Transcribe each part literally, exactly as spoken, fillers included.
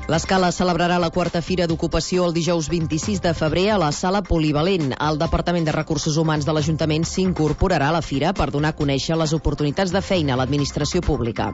L'Escala celebrarà la quarta Fira d'Ocupació el dijous vint-i-sis de febrer a la Sala Polivalent. El Departament de Recursos Humans de l'Ajuntament s'incorporarà a la Fira per donar a conèixer les oportunitats de feina a l'administració pública.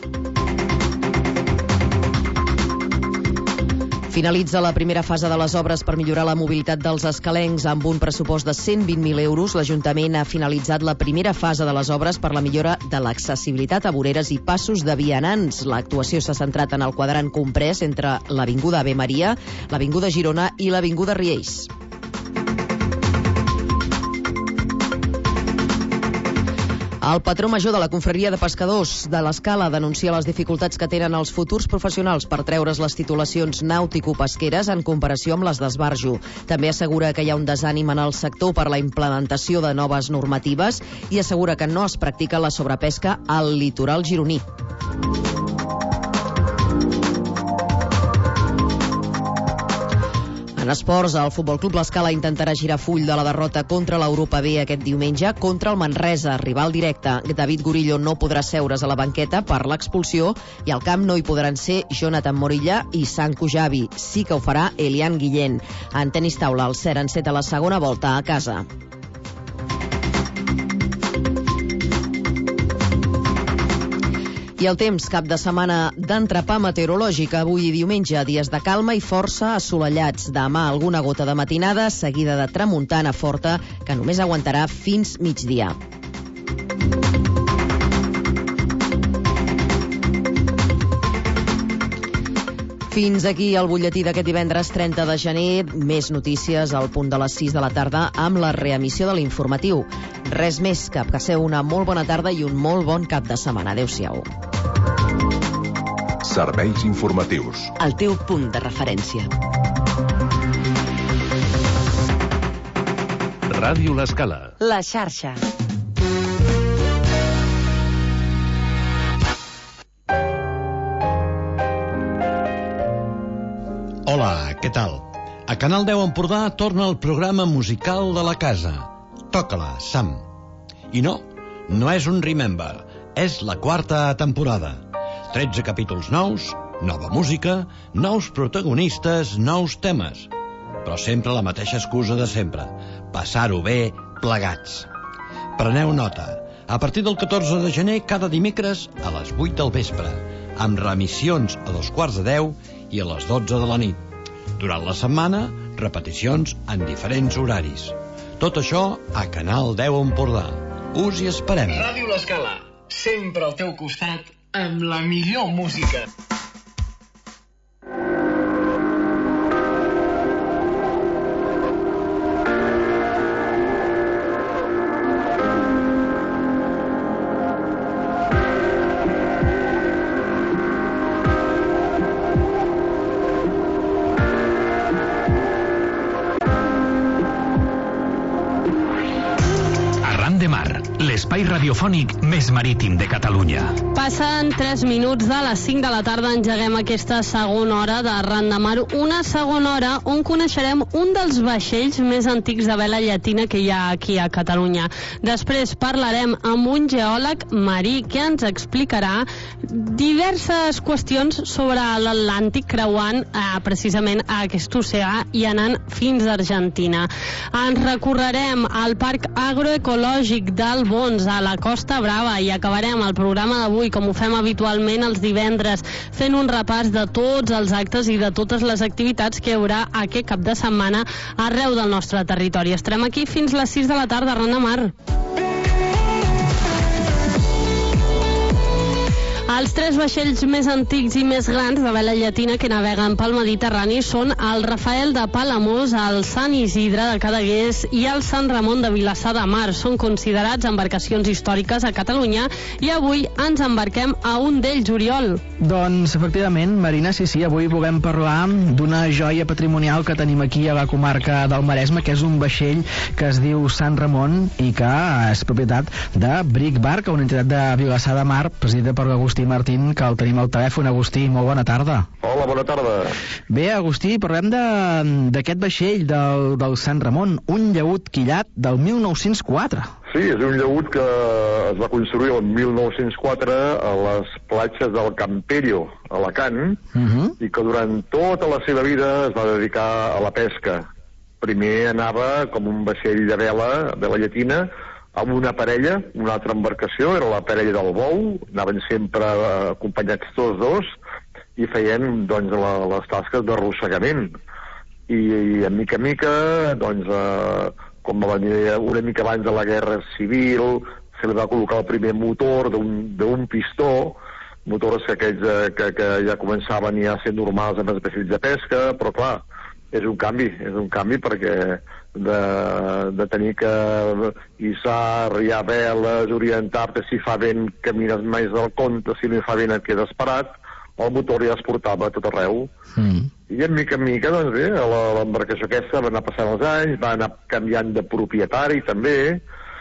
Finalitza la primera fase de les obres per millorar la mobilitat dels escalencs. Amb un pressupost de cent vint mil euros, l'Ajuntament ha finalitzat la primera fase de les obres per la millora de l'accessibilitat a voreres i passos de vianants. L'actuació s'ha centrat en el quadrant comprès entre l'Avinguda Ave Maria, l'Avinguda Girona i l'Avinguda Riells. El patró major de la Confraria de Pescadors de l'Escala denuncia les dificultats que tenen els futurs professionals per treure's les titulacions nàutico-pesqueres en comparació amb les d'esbarjo. També assegura que hi ha un desànim en el sector per la implementació de noves normatives i assegura que no es practica la sobrepesca al litoral gironí. En esports, el Futbol Club L'Escala intentarà girar full de la derrota contra l'Europa B aquest diumenge contra el Manresa, rival directe. David Gorillo no podrà seure's a la banqueta per l'expulsió i al camp no hi podran ser Jonathan Morilla i Sanko Javi. Sí que ho farà Elian Guillén. En tenis taula, el set en set a la segona volta a casa. I el temps, cap de setmana d'entrepà meteorològic. Avui i diumenge, dies de calma i força assolellats. Demà alguna gota de matinada, seguida de tramuntana forta, que només aguantarà fins migdia. Fins aquí el butlletí d'aquest divendres trenta de gener. Més notícies al punt de les sis de la tarda amb la reemissió de l'informatiu. Res més, que passeu una molt bona tarda i un molt bon cap de setmana. Adéu-siau. Serveis informatius. El teu punt de referència. Ràdio L'Escala. La xarxa. Hola, què tal? A Canal deu Empordà torna el programa musical de la casa. Toca-la, Sam. I no, no és un Remember, és la quarta temporada. tretze capítols nous, nova música, nous protagonistes, nous temes. Però sempre la mateixa excusa de sempre, passar-ho bé plegats. Preneu nota, a partir del catorze de gener, cada dimecres a les vuit del vespre, amb remissions a dos quarts de deu i a les dotze de la nit. Durant la setmana, repeticions en diferents horaris. Tot això a Canal deu Empordà. Us hi esperem. Ràdio L'Escala, sempre al teu costat, amb la millor música. Arran de Mar, l'espai radiofònic més marítim de Catalunya. Passen tres minuts de les cinc de la tarda, engeguem aquesta segona hora d'Arran de Mar, una segona hora on coneixerem un dels vaixells més antics de vela llatina que hi ha aquí a Catalunya. Després parlarem amb un geòleg marí que ens explicarà diverses qüestions sobre l'Atlàntic, creuant eh, precisament a aquest oceà i anant fins a Argentina. Ens recorrerem al Parc Agroecològic d'Albons, a la Costa Brava, i acabarem el programa d'avui, com ho fem habitualment els divendres, fent un repàs de tots els actes i de totes les activitats que hi haurà aquest cap de setmana arreu del nostre territori. Estarem aquí fins les sis de la tarda, Arran de Mar. Els tres vaixells més antics i més grans de vela llatina que naveguen pel Mediterrani són el Rafael de Palamós, el Sant Isidre de Cadaqués i el Sant Ramon de Vilassar de Mar. Són considerats embarcacions històriques a Catalunya i avui ens embarquem a un d'ells, Oriol. Doncs, efectivament, Marina, sí, sí, avui volem parlar d'una joia patrimonial que tenim aquí a la comarca del Maresme, que és un vaixell que es diu Sant Ramon i que és propietat de Bric Barca, una entitat de Vilassar de Mar, presidida per Agustí Martín, que el tenim al telèfon. Agustí, molt bona tarda. Hola, bona tarda. Bé, Agustí, parlem d'aquest vaixell del, del Sant Ramon, un llaüt quillat del mil nou-cents quatre. Sí, és un llaüt que es va construir el mil nou-cents quatre a les platges del Campello, a Alacant, Uh-huh. i que durant tota la seva vida es va dedicar a la pesca. Primer anava com un vaixell de vela, vela llatina, amb una parella, una altra embarcació, era la parella del bou, anaven sempre eh, acompanyats tots dos, i feien, doncs, la, les tasques d'arrossegament. I, I, a mica a mica, doncs, eh, com va venir una mica abans de la Guerra Civil, se li va col·locar el primer motor d'un pistó, motors que aquells eh, que, que ja començaven ja a ser normals en els vaixells de pesca, però clar, és un canvi, és un canvi perquè de, de tenir que hissar, arriar veles, orientar-te, si fa vent camines més del compte, si no hi fa vent et quedes parat, el motor ja es portava a tot arreu. Mm. I en mica en mica, doncs bé, l'embarcació aquesta va anar passant els anys, va anar canviant de propietari també,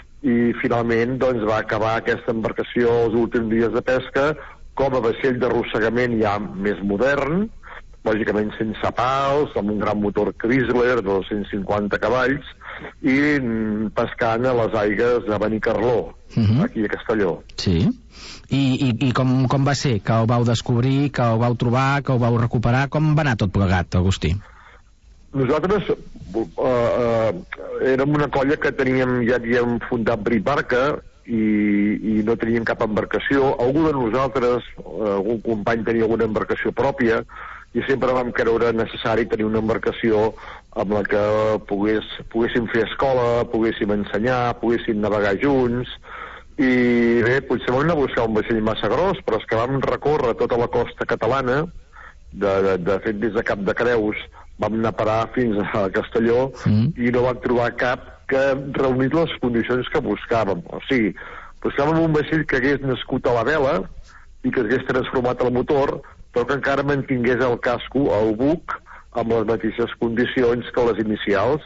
i finalment doncs, va acabar aquesta embarcació els últims dies de pesca com a vaixell d'arrossegament ja més modern, lògicament sense pals, amb un gran motor Chrysler de dos-cents cinquanta cavalls, i pescant a les aigues de Benicarló, uh-huh. aquí a Castelló. Sí. I, i, i com, com va ser que ho vau descobrir, que ho vau trobar, que ho vau recuperar? Com va anar tot plegat, Agustí? Nosaltres uh, uh, érem una colla que teníem, ja havíem fundat Bribarca, i, i no teníem cap embarcació. Algú de nosaltres, uh, algun company tenia alguna embarcació pròpia, i sempre vam creure necessari tenir una embarcació amb la que pogués, poguéssim fer escola, poguéssim ensenyar, poguéssim navegar junts, i bé, potser vam anar a buscar un vaixell massa gros, però és que vam recórrer tota la costa catalana, de, de, de fet des de Cap de Creus vam anar a parar fins a Castelló, mm. i no vam trobar cap que reunís les condicions que buscàvem. O sigui, buscàvem un vaixell que hagués nascut a la vela i que hagués transformat el motor, però que encara mantingués el casco, el buc, amb les mateixes condicions que les inicials.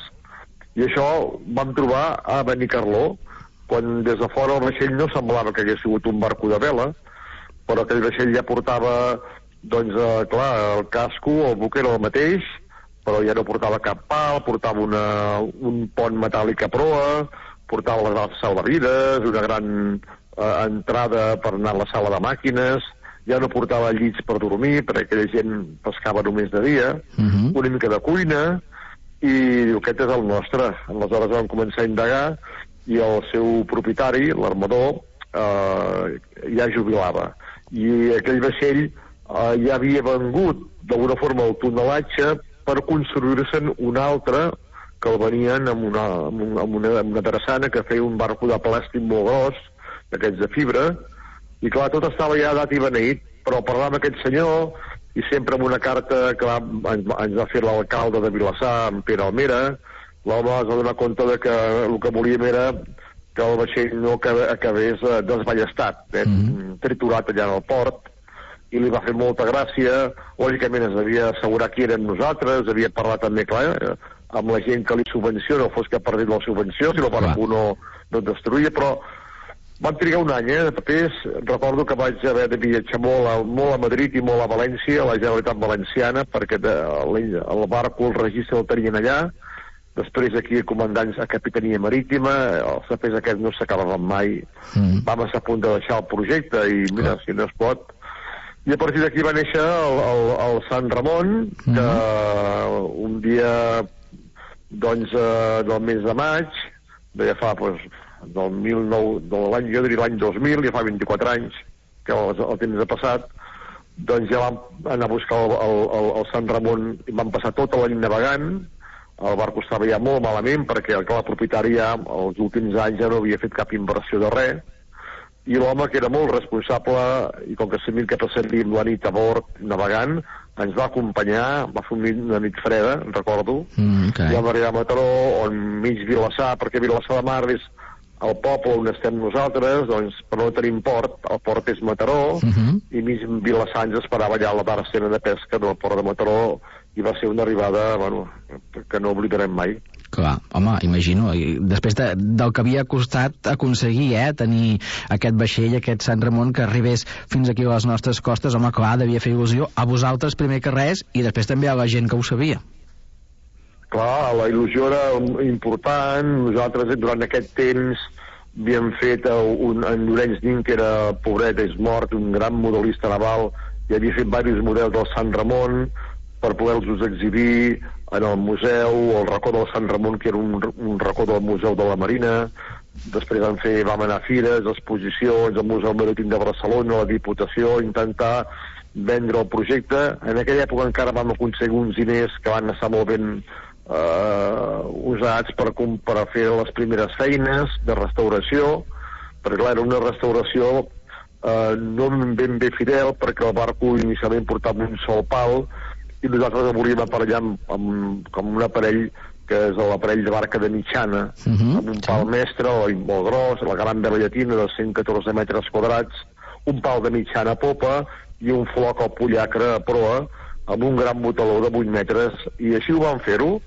I això vam trobar a Benicarló, quan des de fora el vaixell no semblava que hagués sigut un barco de vela, però aquell vaixell ja portava, doncs, eh, clar, el casco, el buc era el mateix, però ja no portava cap pal, portava una, un pont metàl·lic a proa, portava les grans salvavides, una gran eh, entrada per anar a la sala de màquines, ja no portava llits per dormir, perquè aquella gent pescava només de dia, uh-huh. una mica de cuina, i diu, aquest és el nostre. Aleshores vam començar a indagar, i el seu propietari, l'armador, eh, ja jubilava. I aquell vaixell eh, ja havia vengut d'alguna forma el tunelatge per construir-se'n un altre que el venien amb una, amb una, amb una, amb una drassana que feia un barco de plàstic molt gros, d'aquests de fibra, i clar, tot estava ja dat i beneït, però parlar amb aquest senyor, i sempre amb una carta que va, ens, ens va fer l'alcalde de Vilassar, en Pere Almera, l'home es va donar compte de que el que volíem era que el vaixell no acabés eh, desballestat, eh, mm-hmm. triturat allà en el port, i li va fer molta gràcia. Lògicament es devia assegurar qui érem nosaltres, havia parlat també, clar, eh, amb la gent que li subvenciona, no fos que ha perdut la subvenció, si el barco no, no et destruïa, però vam trigar un any, eh, de papers. Recordo que vaig haver de viatjar molt a, molt a Madrid i molt a València, a la Generalitat Valenciana, perquè de, el, el barco, el registre el tenien allà. Després aquí comandants a Capitania Marítima, els papers aquests no s'acabaven mai. Mm. Vam estar a punt de deixar el projecte i mira, oh. si no es pot. I a partir d'aquí va néixer el, el, el Sant Ramon, que mm. un dia, doncs, eh, del mes de maig, de ja fa, doncs, del mil nou, de l'any, jo diria l'any dos mil, ja fa vint-i-quatre anys que el, el temps ha passat, doncs ja vam anar a buscar el, el, el, el Sant Ramon i vam passar tot l'any navegant. El barco estava ja molt malament perquè el, el propietari ja els últims anys ja no havia fet cap inversió de res, i l'home, que era molt responsable, i com que sabíem que passaríem la nit a bord navegant, ens va acompanyar, va fer una nit freda, recordo, mm, okay. i vam arribar a Mataró, on mig Vilassar, perquè Vilassar de Mar és el poble on estem nosaltres, doncs, però no tenim port, el port és Mataró, uh-huh. i mig Vilassar ens esperava allà a la barcena de pesca del port de Mataró, i va ser una arribada, bueno, que no oblidarem mai. Clar, home, imagino, després de, del que havia costat aconseguir, eh, tenir aquest vaixell, aquest Sant Ramon, que arribés fins aquí a les nostres costes, home, clar, devia fer il·lusió a vosaltres primer que res, i després també a la gent que ho sabia. Clar, la il·lusió era important. Nosaltres durant aquest temps havíem fet un, en Llorenç Nin, que era pobret, és mort, un gran modelista naval, i havia fet diversos models del Sant Ramon per poder-los exhibir en el museu, o el racó del Sant Ramon, que era un, un racó del Museu de la Marina. Després vam fer, vam anar a fires, exposicions, al Museu Marítim de Barcelona, a la Diputació, intentar vendre el projecte. En aquella època encara vam aconseguir uns diners que van estar molt ben eh, usats per, per fer les primeres feines de restauració, perquè clar, era una restauració eh, no ben bé fidel, perquè el barco inicialment portava un sol pal, i nosaltres el volíem aparellar amb, amb, com un aparell que és l'aparell de barca de mitjana, uh -huh, amb un pal sí. mestre o molt gros, la gran vela llatina de cent catorze metres quadrats, un pal de mitjana popa i un floc al pollacre a proa, amb un gran botaló de vuit metres, i així ho vam fer-ho,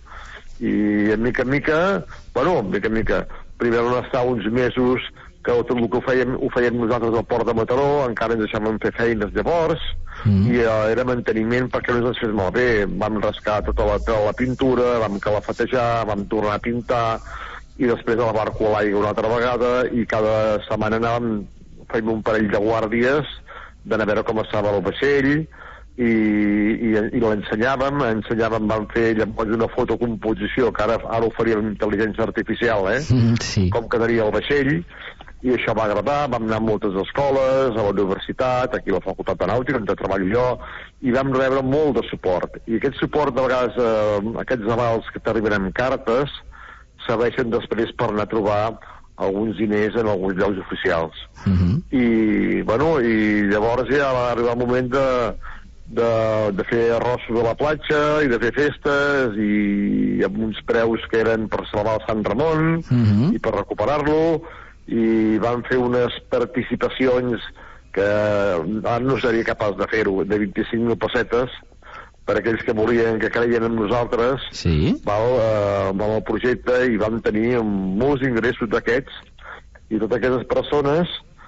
i en mica en mica, bueno, en mica en mica, primer vam estar uns mesos que tot el que ho fèiem, ho fèiem nosaltres al port de Mataró, encara ens deixàvem fer feines llavors, mm. i uh, era manteniment perquè no ens fes malbé. Vam rascar tota la, tota la pintura, vam calafatejar, vam tornar a pintar, i després a la barco a l'aigua una altra vegada, i cada setmana anàvem fent un parell de guàrdies d'anar a veure com estava el vaixell, i, i, i l'ensenyàvem, ensenyàvem, vam fer llavors una fotocomposició, que ara, ara ho faria amb intel·ligència artificial, eh? Mm, sí. Com quedaria el vaixell, i això va agradar. Vam anar a moltes escoles, a la universitat, aquí a la Facultat de Nàutica, on treballo jo, i vam rebre molt de suport. I aquest suport, de vegades, eh, aquests avals que t'arriben amb cartes, serveixen després per anar a trobar alguns diners en alguns llocs oficials. Uh-huh. I, bueno, i llavors ja va arribar el moment de, de, de fer arrossos a la platja i de fer festes, i amb uns preus que eren per salvar el Sant Ramon, uh-huh, i per recuperar-lo, i van fer unes participacions que ara no seria capaç de fer-ho, de vint-i-cinc mil pessetes, per aquells que volien, que creien en nosaltres, sí. val, eh, amb el projecte, i vam tenir molts ingressos d'aquests, i totes aquestes persones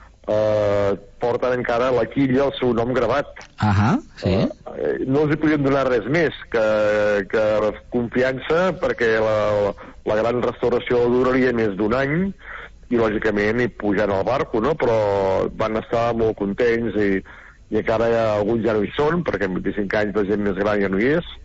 eh, porten encara a la quilla el seu nom gravat. Ahà, sí. Eh, no els hi podíem donar res més que, que confiança, perquè la, la gran restauració duraria més d'un any, i lògicament hi pujant al barco, no? Però van estar molt contents, i, i encara ja, alguns ja no hi són, perquè amb vint-i-cinc anys la gent més gran ja no hi és,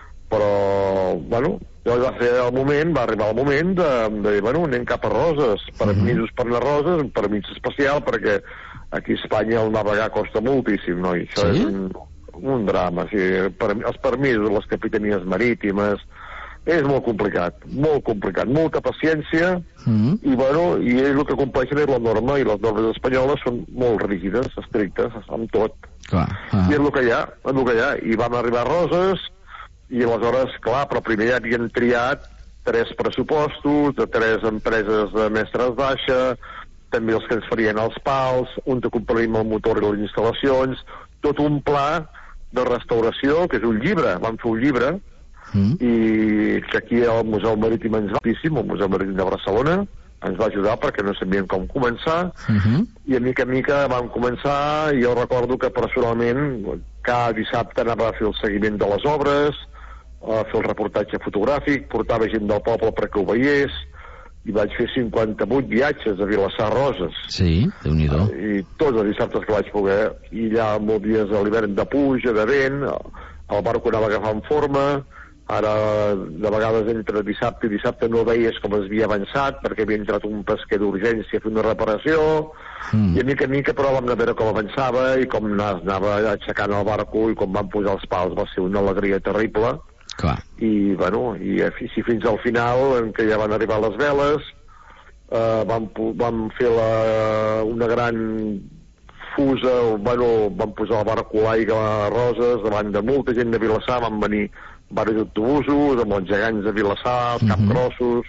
però, bueno, llavors va ser el moment, va arribar el moment de, de dir, bueno, anem cap a Roses, permisos per anar a Roses, un permís especial, perquè aquí a Espanya el navegar costa moltíssim, no? I això sí? és un, un drama, o sigui, per, els permisos, les capitanies marítimes, és molt complicat, molt complicat, molta paciència, mm. i bueno, i és el que compleixen és la norma, i les normes espanyoles són molt rígides, estrictes, amb tot. Clar, ah. I és el que hi ha, és el que hi ha, i vam arribar a Roses, i aleshores, clar, però primer ja havien triat tres pressupostos de tres empreses de mestres baixa, també els que ens farien els pals, un que compraríem el motor i les instal·lacions, tot un pla de restauració, que és un llibre, vam fer un llibre, Mm. i que aquí al Museu Marítim ens va el Museu Marítim de Barcelona ens va ajudar perquè no sabíem com començar, uh-huh. i a mica a mica vam començar, i jo recordo que personalment cada dissabte anava a fer el seguiment de les obres, a fer el reportatge fotogràfic, portava gent del poble perquè ho veiés, i vaig fer cinquanta-vuit viatges a Vilassar Roses. Sí, Déu-n'hi-do. I tots els dissabtes que vaig poder, i allà molts dies a l'hivern de puja, de vent, el barco anava agafant forma. Ara, de vegades, entre dissabte i dissabte no veies com es havia avançat, perquè havia entrat un pesquer d'urgència a fer una reparació, mm. i a mica a mica, però vam anar a veure com avançava i com anava aixecant el barco i com van posar els pals. Va ser una alegria terrible. Clar. I, bueno, i, i fins al final, en què ja van arribar les veles, eh, vam, vam fer la, una gran fusa, bueno, vam posar el barco a l'aigua a Roses, davant de molta gent de Vilassar, van venir diversos autobusos, amb els gegants de Vilassar, els uh-huh. capgrossos,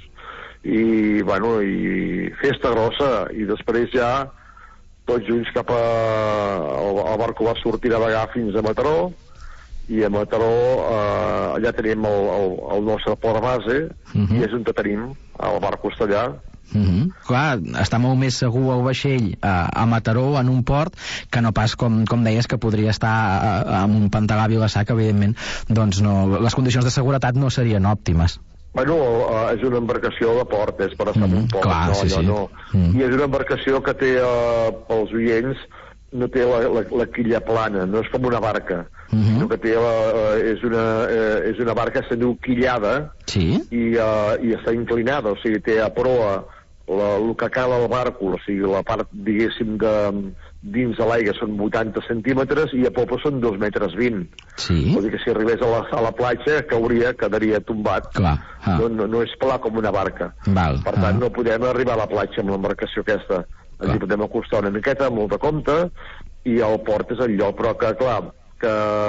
i, bueno, i festa grossa, i després ja tots junts cap a... El, el barco va sortir a navegar fins a Mataró, i a Mataró eh, allà tenim el, el, el nostre port base, uh-huh. i és on tenim, el barco està allà. Uh-huh. Clar, està molt més segur el vaixell a, a Mataró, en un port, que no pas, com, com deies, que podria estar a, a, en un pantalà a Vilassar, que evidentment doncs no, les condicions de seguretat no serien òptimes. Bueno, uh, és una embarcació de port, és per estar mm, en un port, clar, no, sí, allò sí. no. Mm. I és una embarcació que té, uh, pels oients, no té la, la, la quilla plana, no és com una barca, mm-hmm. sinó que té la, uh, és, una, uh, és una barca que se diu quillada, sí? i, uh, i està inclinada, o sigui, té a proa la, el que cala el bàrcul, o sigui, la part, diguéssim, de dins de l'aigua són vuitanta centímetres i a popa són dos metres vint. Sí? Vol dir que si arribés a la, a la platja cauria, quedaria tombat. Clar. Ah. No, no, no és pla com una barca. Val. Per tant, ah. no podem arribar a la platja amb l'embarcació aquesta. Allí Clar. podem acostar una miqueta, molt de compte, i el port és el lloc, però que, clar, que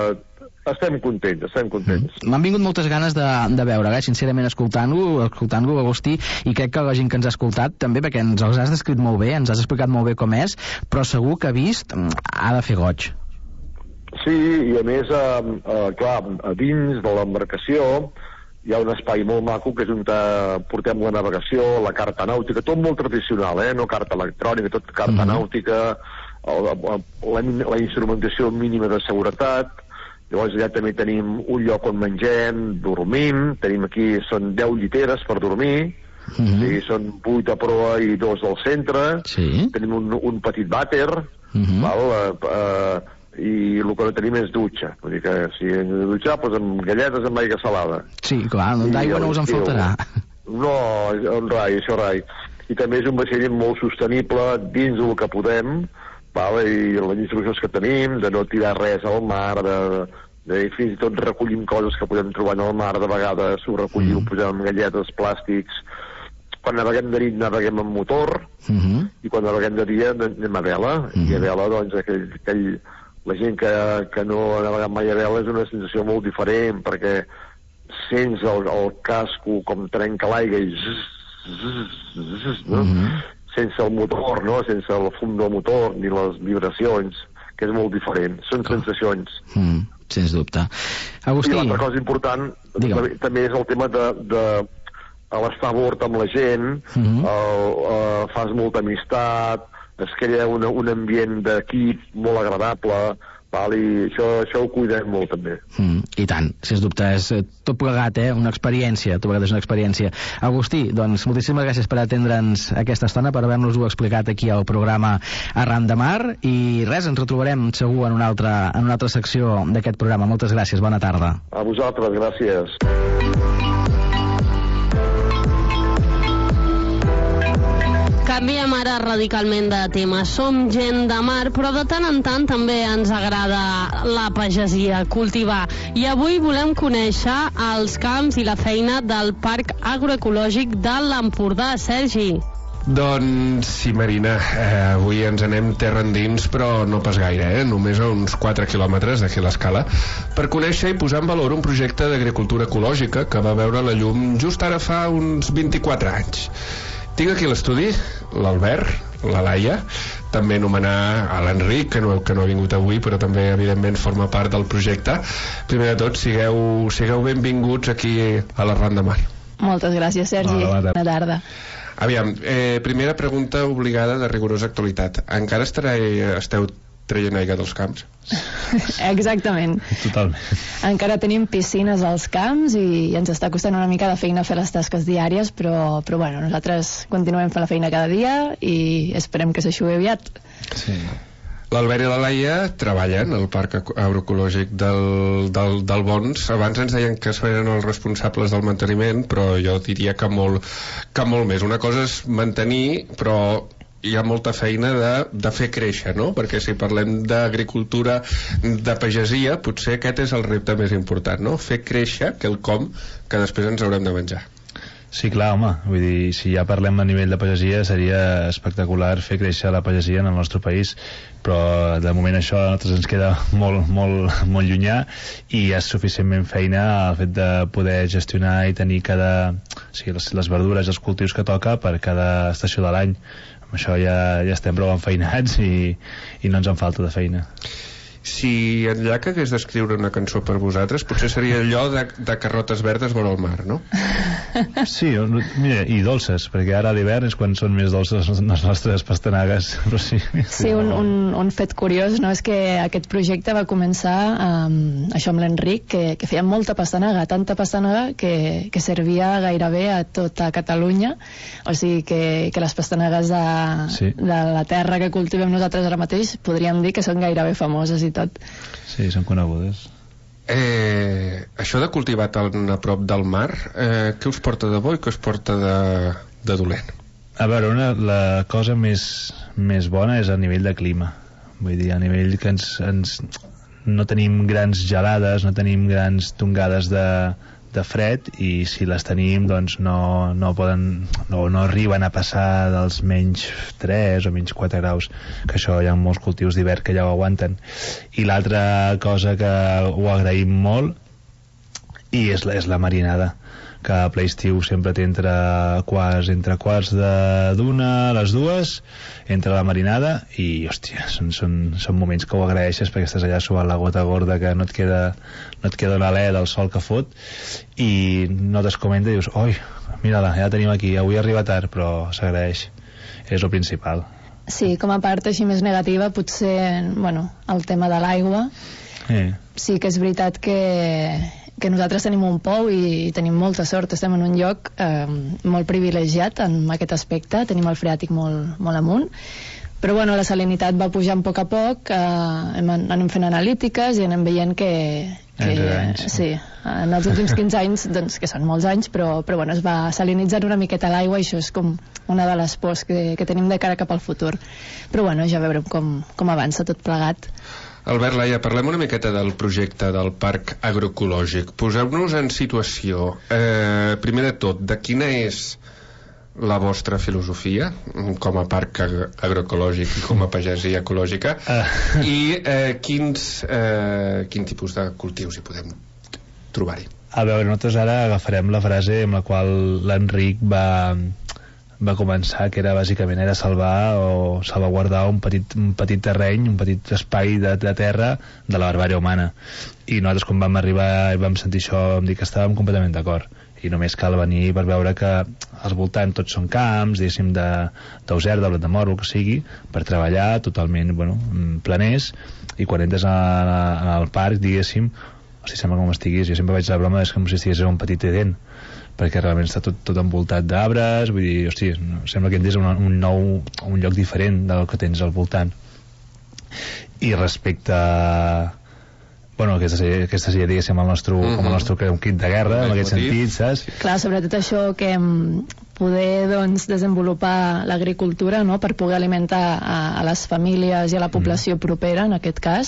estem contents, estem contents. Mm. M'han vingut moltes ganes de, de veure, eh? Sincerament, escoltant-lo, escoltant-lo, Agustí, i crec que la gent que ens ha escoltat també, perquè ens els has descrit molt bé, ens has explicat molt bé com és, però segur que ha vist, ha de fer goig. Sí, i a més, eh, eh, clar, a dins de l'embarcació hi ha un espai molt maco que és on portem la navegació, la carta nàutica, tot molt tradicional, eh? No carta electrònica, tot carta mm-hmm. nàutica, la, la, la instrumentació mínima de seguretat. Llavors allà també tenim un lloc on mengem, dormim, tenim aquí, són deu lliteres per dormir, mm-hmm. o sigui, són vuit a proa i dos al centre, sí. Tenim un, un petit vàter, mm-hmm. val? Uh, uh, i el que no tenim és dutxa, vull dir que si hem de dutxar, doncs amb galletes amb aigua salada. Sí, clar, d'aigua no us en faltarà. No, un rai, això rai. I també és un vaixell molt sostenible dins del que podem, val? I les instruccions que tenim, de no tirar res al mar, de, de, de fins i tot recollim coses que podem trobar en el mar, de vegades ho recollim, mm. ho posem en galletes, plàstics. Quan naveguem de nit naveguem amb motor, mm-hmm. i quan naveguem de dia anem a vela, mm-hmm. i a vela, doncs, aquell, aquell, la gent que, que no ha navegat mai a vela és una sensació molt diferent, perquè sents el, el casco com trenca l'aigua i zzz, zzz, zzz, no? Mm-hmm. Sense el motor, no? Sense el fum del motor, ni les vibracions, que és molt diferent. Són oh. sensacions. Mm, sens dubte. Agustí... I l'altra cosa important també, també és el tema de, de l'estar a bord amb la gent, mm-hmm. el, el, fas molta amistat, es crea una, un ambient d'equip molt agradable, val? I això, això ho cuidem molt també. Mm, I tant, sens dubte, és tot plegat, eh? Una experiència, tot plegat és una experiència. Agustí, doncs moltíssimes gràcies per atendre'ns aquesta estona, per haver-nos-ho explicat aquí al programa Arran de Mar, i res, ens retrobarem segur en una altra, en una altra secció d'aquest programa. Moltes gràcies, bona tarda. A vosaltres, gràcies. Canviem ara radicalment de tema. Som gent de mar, però de tant en tant també ens agrada la pagesia, cultivar. I avui volem conèixer els camps i la feina del Parc Agroecològic de l'Empordà. Sergi. Doncs sí, Marina, eh, avui ens anem terra endins, però no pas gaire, eh? Només a uns quatre quilòmetres d'aquí a l'Escala, per conèixer i posar en valor un projecte d'agricultura ecològica que va veure la llum just ara fa uns vint-i-quatre anys. Tinc aquí l'estudi l'Albert, la Laia, també anomenar a l'Enric, que no, que no ha vingut avui, però també, evidentment, forma part del projecte. Primer de tot, sigueu, sigueu benvinguts aquí a l'Arran de Mar. Moltes gràcies, Sergi. Bona tarda. Aviam, eh, primera pregunta obligada de rigorosa actualitat. Encara estareu, esteu traient aigua dels camps? Exactament. Totalment. Encara tenim piscines als camps i ens està costant una mica de feina fer les tasques diàries, però, però bueno, nosaltres continuem fent la feina cada dia i esperem que s'aixugui aviat. Sí. L'Albert i la Laia treballen al Parc Agroecològic del, del, del Bons. Abans ens deien que eren els responsables del manteniment, però jo diria que molt, que molt més. Una cosa és mantenir, però hi ha molta feina de, de fer créixer, no? Perquè si parlem d'agricultura, de pagesia, potser aquest és el repte més important, no? Fer créixer quelcom que després ens haurem de menjar. Sí, clar, home, vull dir, si ja parlem a nivell de pagesia seria espectacular fer créixer la pagesia en el nostre país, però de moment això a nosaltres ens queda molt, molt, molt llunyà i és suficientment feina el fet de poder gestionar i tenir cada, o sigui, les, les verdures i els cultius que toca per cada estació de l'any. Amb això ja, ja estem prou enfeinats i, i no ens en falta de feina. Si en Llach hagués d'escriure una cançó per vosaltres, potser seria allò de, de carrotes verdes vora el mar, no? Sí, mira, i dolces, perquè ara a l'hivern és quan són més dolces les nostres pastanagues. Però sí, sí, un, un, un fet curiós, no?, és que aquest projecte va començar amb, això amb l'Enric, que, que feia molta pastanaga, tanta pastanaga que, que servia gairebé a tota Catalunya, o sigui que, que les pastanagues de, sí. de la terra que cultivem nosaltres ara mateix podríem dir que són gairebé famoses i tot. Sí, són conegudes. Eh, això de cultivar tan a prop del mar, eh, què us porta de bo i què us porta de, de dolent? A veure, una, la cosa més, més bona és a nivell de clima. Vull dir, a nivell que ens, ens no tenim grans gelades, no tenim grans tongades de, de fred, i si les tenim doncs no, no poden no, no arriben a passar dels menys tres o menys quatre graus, que això hi ha molts cultius d'hivern que ja ho aguanten. I l'altra cosa que ho agraïm molt i és la, és la marinada, que a ple estiu sempre té entre quarts, entre quarts d'una a les dues, entre la marinada, i hòstia, són, són, són moments que ho agraeixes perquè estàs allà suant la gota gorda que no et queda, no et queda una alè del sol que fot, i no t'escomenta i dius, oi, mira-la, ja la tenim aquí, avui arriba tard, però s'agraeix, és el principal. Sí, com a part així més negativa, potser, bueno, el tema de l'aigua, eh. sí que és veritat que que nosaltres tenim un pou i tenim molta sort, estem en un lloc eh, molt privilegiat en aquest aspecte, tenim el freàtic molt, molt amunt, però bueno, la salinitat va pujant a poc a poc, eh, anem fent analítiques i anem veient que, que anys, sí, en els últims quinze anys, doncs, que són molts anys, però, però bueno, es va salinitzant una miqueta l'aigua i això és com una de les pors que, que tenim de cara cap al futur, però bueno, ja veurem com, com avança tot plegat. Albert, Laia, parlem una miqueta del projecte del Parc Agroecològic. Poseu-nos en situació. Eh, primer de tot, de quina és la vostra filosofia com a parc agroecològic i com a pagesia ecològica? Uh. I eh, quins, eh, quin tipus de cultius hi podem trobar-hi? A veure, nosaltres ara agafarem la frase amb la qual l'Enric va... va començar, que era bàsicament era salvar o salvaguardar un petit, un petit terreny, un petit espai de, de terra de la barbària humana, i nosaltres quan vam arribar i vam sentir això vam dir que estàvem completament d'acord, i només cal venir per veure que al voltant tots són camps, diguéssim, d'Auser, de Blat de Moro, el que sigui, per treballar totalment, bueno, planers, i quan entres al parc, diguéssim, o sigui, sembla com estiguis, jo sempre vaig a la broma, és com si estigués en un petit Eden, perquè realment està tot, tot envoltat d'arbres, vull dir, hosti, sembla que entres un, un nou un lloc diferent del que tens al voltant. I respecte a... bueno, aquesta seria, aquesta seria diguéssim el nostre, mm-hmm. com el nostre un kit de guerra, en aquest sentit, saps? Clar, sobretot això que poder doncs, desenvolupar l'agricultura, no?, per poder alimentar a, a les famílies i a la població mm. propera, en aquest cas,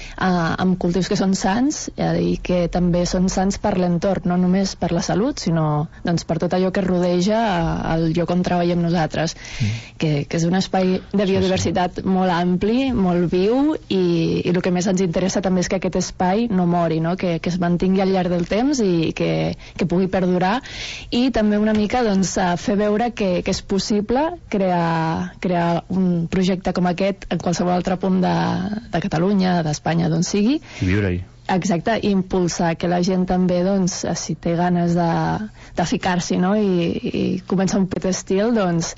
a, amb cultius que són sants i que també són sants per l'entorn, no només per la salut, sinó doncs, per tot allò que rodeja el lloc on treballem nosaltres, mm. que, que és un espai de biodiversitat sí, sí. molt ampli, molt viu, i, i el que més ens interessa també és que aquest espai no mori, no?, que, que es mantingui al llarg del temps i que, que pugui perdurar, i també una mica doncs, fer veure que, que és possible crear, crear un projecte com aquest en qualsevol altre punt de, de Catalunya, d'Espanya, d'on sigui. I viure-hi. Exacte, i impulsar que la gent també, doncs, si té ganes de, de ficar-s'hi, no?, i, i començar un petit estil, doncs,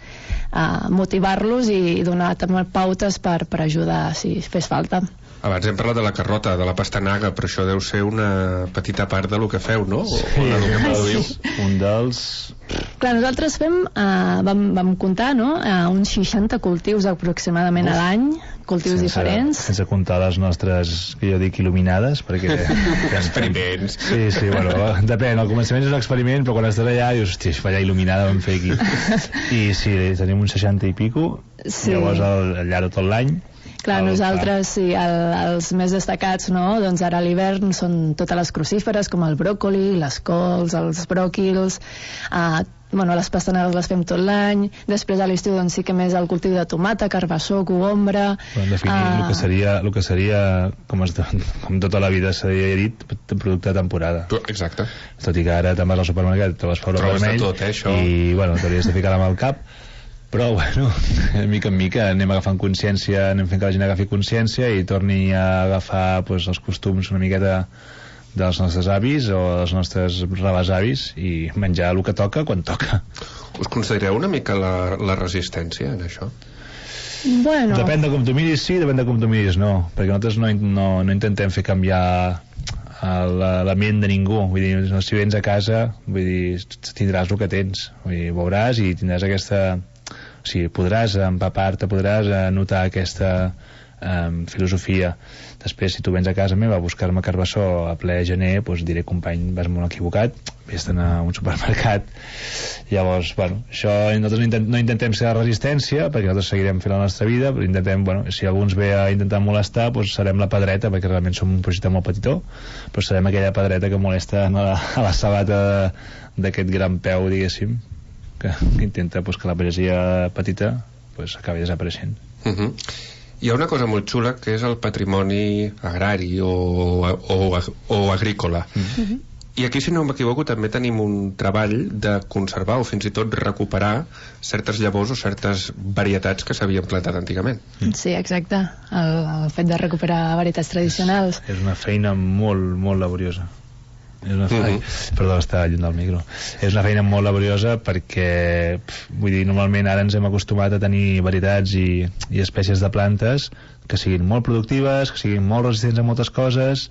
a motivar-los i donar també pautes per, per ajudar si fes falta. Abans hem parlat de la carrota, de la pastanaga, però això deu ser una petita part de lo que feu, no? Sí, o, o de lo que produïu. Sí. Un dels... Clar, nosaltres fem, uh, vam, vam comptar, no?, uh, uns seixanta cultius aproximadament Uf. a l'any, cultius sense, diferents. Sense comptar les nostres, que jo dic, il·luminades, perquè... Experiments. Sí, sí, bueno, depèn, al començament és un experiment, però quan estàs allà dius, hòstia, allà il·luminada vam fer aquí. I sí, tenim uns seixanta i pico, sí. Llavors al, al llarg de tot l'any. Clar, el, nosaltres, sí, el, els més destacats, no?, doncs ara a l'hivern són totes les crucíferes, com el bròcoli, les cols, els bròquils, eh, bueno, les pastanagues les fem tot l'any, després a l'estiu doncs sí que més el cultiu de tomata, carbassó, cogombra... Però en definir uh... el que seria, el que seria com, es, com tota la vida s'havia dit, producte de temporada. Exacte. Tot i que ara te'n vas al supermercat, te vas fora vermell, tot, eh, això. I bueno, t'hauries de ficar amb el cap, però bueno, mica en mica anem agafant consciència, anem fent que la gent agafi consciència i torni a agafar pues, els costums una miqueta dels nostres avis o dels nostres rebesavis i menjar el que toca quan toca. Us considereu una mica la, la resistència en això? Bueno. Depèn de com tu miris sí, depèn de com tu miris no, perquè nosaltres no, no, no intentem fer canviar la ment de ningú, vull dir, si vens a casa vull dir, tindràs el que tens, vull dir, veuràs i tindràs aquesta, o sigui, podràs empapar-te, podràs notar aquesta um, filosofia. Després, si tu vens a casa meva a buscar-me carbassó a ple gener, doncs diré, company, vas molt equivocat, vés-te'n a un supermercat. Llavors, bueno, això nosaltres no, intent, no intentem ser la resistència, perquè nosaltres seguirem fent la nostra vida, però intentem, bueno, si algú ens ve a intentar molestar, doncs serem la pedreta, perquè realment som un projecte molt petitó, però serem aquella pedreta que molesta a la, a la sabata d'aquest gran peu, diguéssim, que, que intenta doncs, que la pagesia petita doncs, acabi desapareixent. Uh-huh. Hi ha una cosa molt xula que és el patrimoni agrari o, o, o agrícola. Uh-huh. I aquí, si no m'equivoco, també tenim un treball de conservar o fins i tot recuperar certes llavors o certes varietats que s'havien plantat antigament. Sí, exacte. El, el fet de recuperar varietats tradicionals. És, és una feina molt, molt laboriosa. És una feina, uh-huh. Perdó, està lluny del micro. És una feina molt laboriosa perquè, pf, vull dir, normalment ara ens hem acostumat a tenir varietats i, i espècies de plantes que siguin molt productives, que siguin molt resistents a moltes coses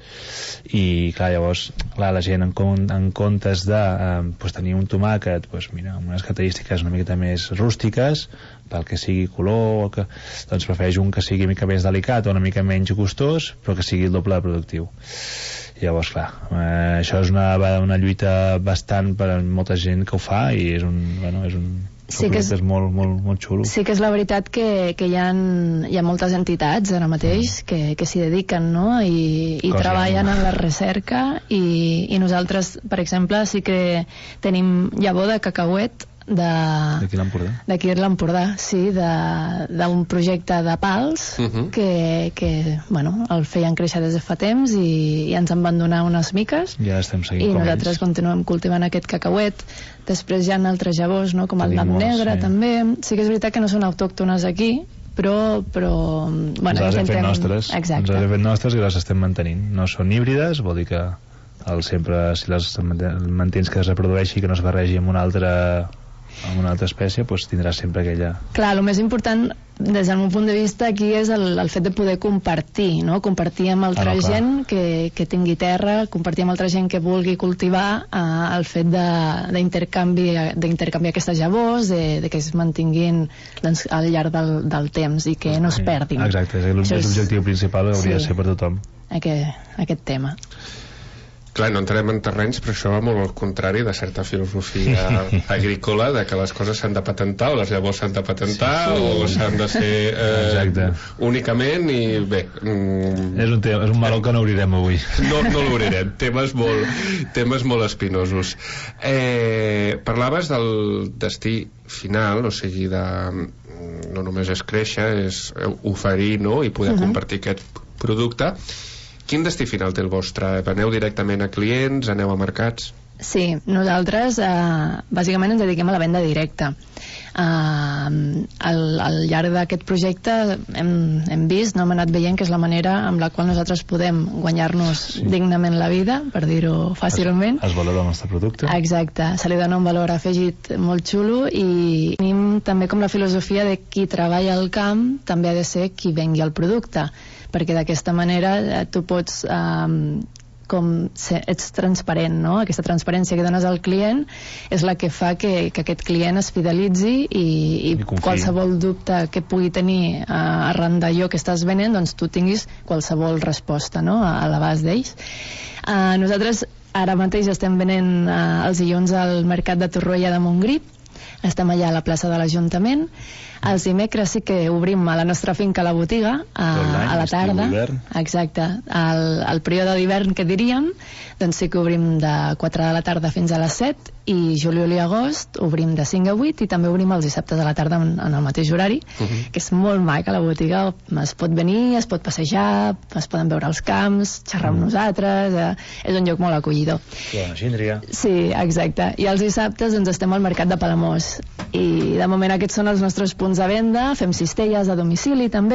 i, clar, llavors, clar, la gent en, en comptes de eh, pues, tenir un tomàquet pues, mira, amb unes característiques una miqueta més rústiques, pel que sigui color, que, doncs prefereix un que sigui una mica més delicat o una mica menys gustós, però que sigui el doble de productiu. Llavors, clar, eh, això és una, una lluita bastant per a molta gent que ho fa i és un, bueno, és un sí que és, molt, molt, molt xulo. Sí que és la veritat que, que hi, ha, hi ha moltes entitats ara mateix mm. que, que s'hi dediquen, no? I, i treballen en la recerca i, i nosaltres, per exemple, sí que tenim llavor de cacauet d'aquí l'Empordà d'aquí l'Empordà, sí, d'un projecte de pals uh-huh. que, que bueno, el feien créixer des de fa temps i, i ens en van donar unes miques ja estem seguint i com nosaltres ells. Continuem cultivant aquest cacauet. Després hi ha altres llavors, no? Com el nap negre, sí. També sí que és veritat que no són autòctones aquí, però, però bueno, ens les hem fet nostres exacte. ens les hem fet nostres i les estem mantenint, no són híbrides, vol dir que el sempre, si les mantens que es reprodueixi, que no es barregi amb una altra amb una altra espècie, doncs tindràs sempre aquella... Clar, el més important des del meu punt de vista aquí és el, el fet de poder compartir, no? Compartir amb altra ah, no, gent que, que tingui terra, compartir amb altra gent que vulgui cultivar eh, el fet d'intercanvi d'intercanviar aquestes llavors, de, de que es mantinguin doncs, al llarg del, del temps i que no es perdin. Exacte, és l'objectiu principal que hauria sí, de ser per tothom. Aquest, aquest tema. Clar, no entrem en terrenys, però això va molt al contrari de certa filosofia agrícola, de que les coses s'han de patentar o les llavors s'han de patentar sí, sí. o s'han de ser eh, únicament i bé... Mm, és, un tema, és un meló que no obrirem avui. No, no l'obrirem, temes molt, temes molt espinosos. Eh, parlaves del destí final, o sigui, de, no només és créixer, és oferir, no?, i poder uh-huh. compartir aquest producte. Quin destí final té el vostre? Aneu directament a clients? Aneu a mercats? Sí, nosaltres eh, bàsicament ens dediquem a la venda directa. Eh, al, al llarg d'aquest projecte hem, hem vist, no hem anat veient que és la manera amb la qual nosaltres podem guanyar-nos sí. dignament la vida, per dir-ho fàcilment. Es, es valora el nostre producte. Exacte, se li dona un valor afegit molt xulo i tenim també com la filosofia de qui treballa al camp també ha de ser qui vengui el producte, perquè d'aquesta manera eh, tu pots eh, com ser, ets transparent, no? Aquesta transparència que dones al client és la que fa que, que aquest client es fidelitzi i, i, I qualsevol dubte que pugui tenir eh, arran d'allò que estàs venent, doncs tu tinguis qualsevol resposta, no?, a, a l'abast d'ells. Eh, nosaltres ara mateix estem venent eh, els dilluns al mercat de Torroella de Montgrí, estem allà a la plaça de l'Ajuntament. Els dimecres sí que obrim a la nostra finca la botiga a, a la tarda. Exacte. Al, al període d'hivern que diríem, doncs sí que obrim de quatre de la tarda fins a les set i juliol i agost obrim de cinc a vuit i també obrim els dissabtes a la tarda en, en el mateix horari, uh-huh. que és molt maca la botiga, es pot venir, es pot passejar, es poden veure els camps, xerrar amb uh-huh. nosaltres, eh, és un lloc molt acollidor. Bona síndria. Sí, exacte. I els dissabtes doncs estem al mercat de Palamós i de moment aquests són els nostres punts de venda, fem cistelles a domicili també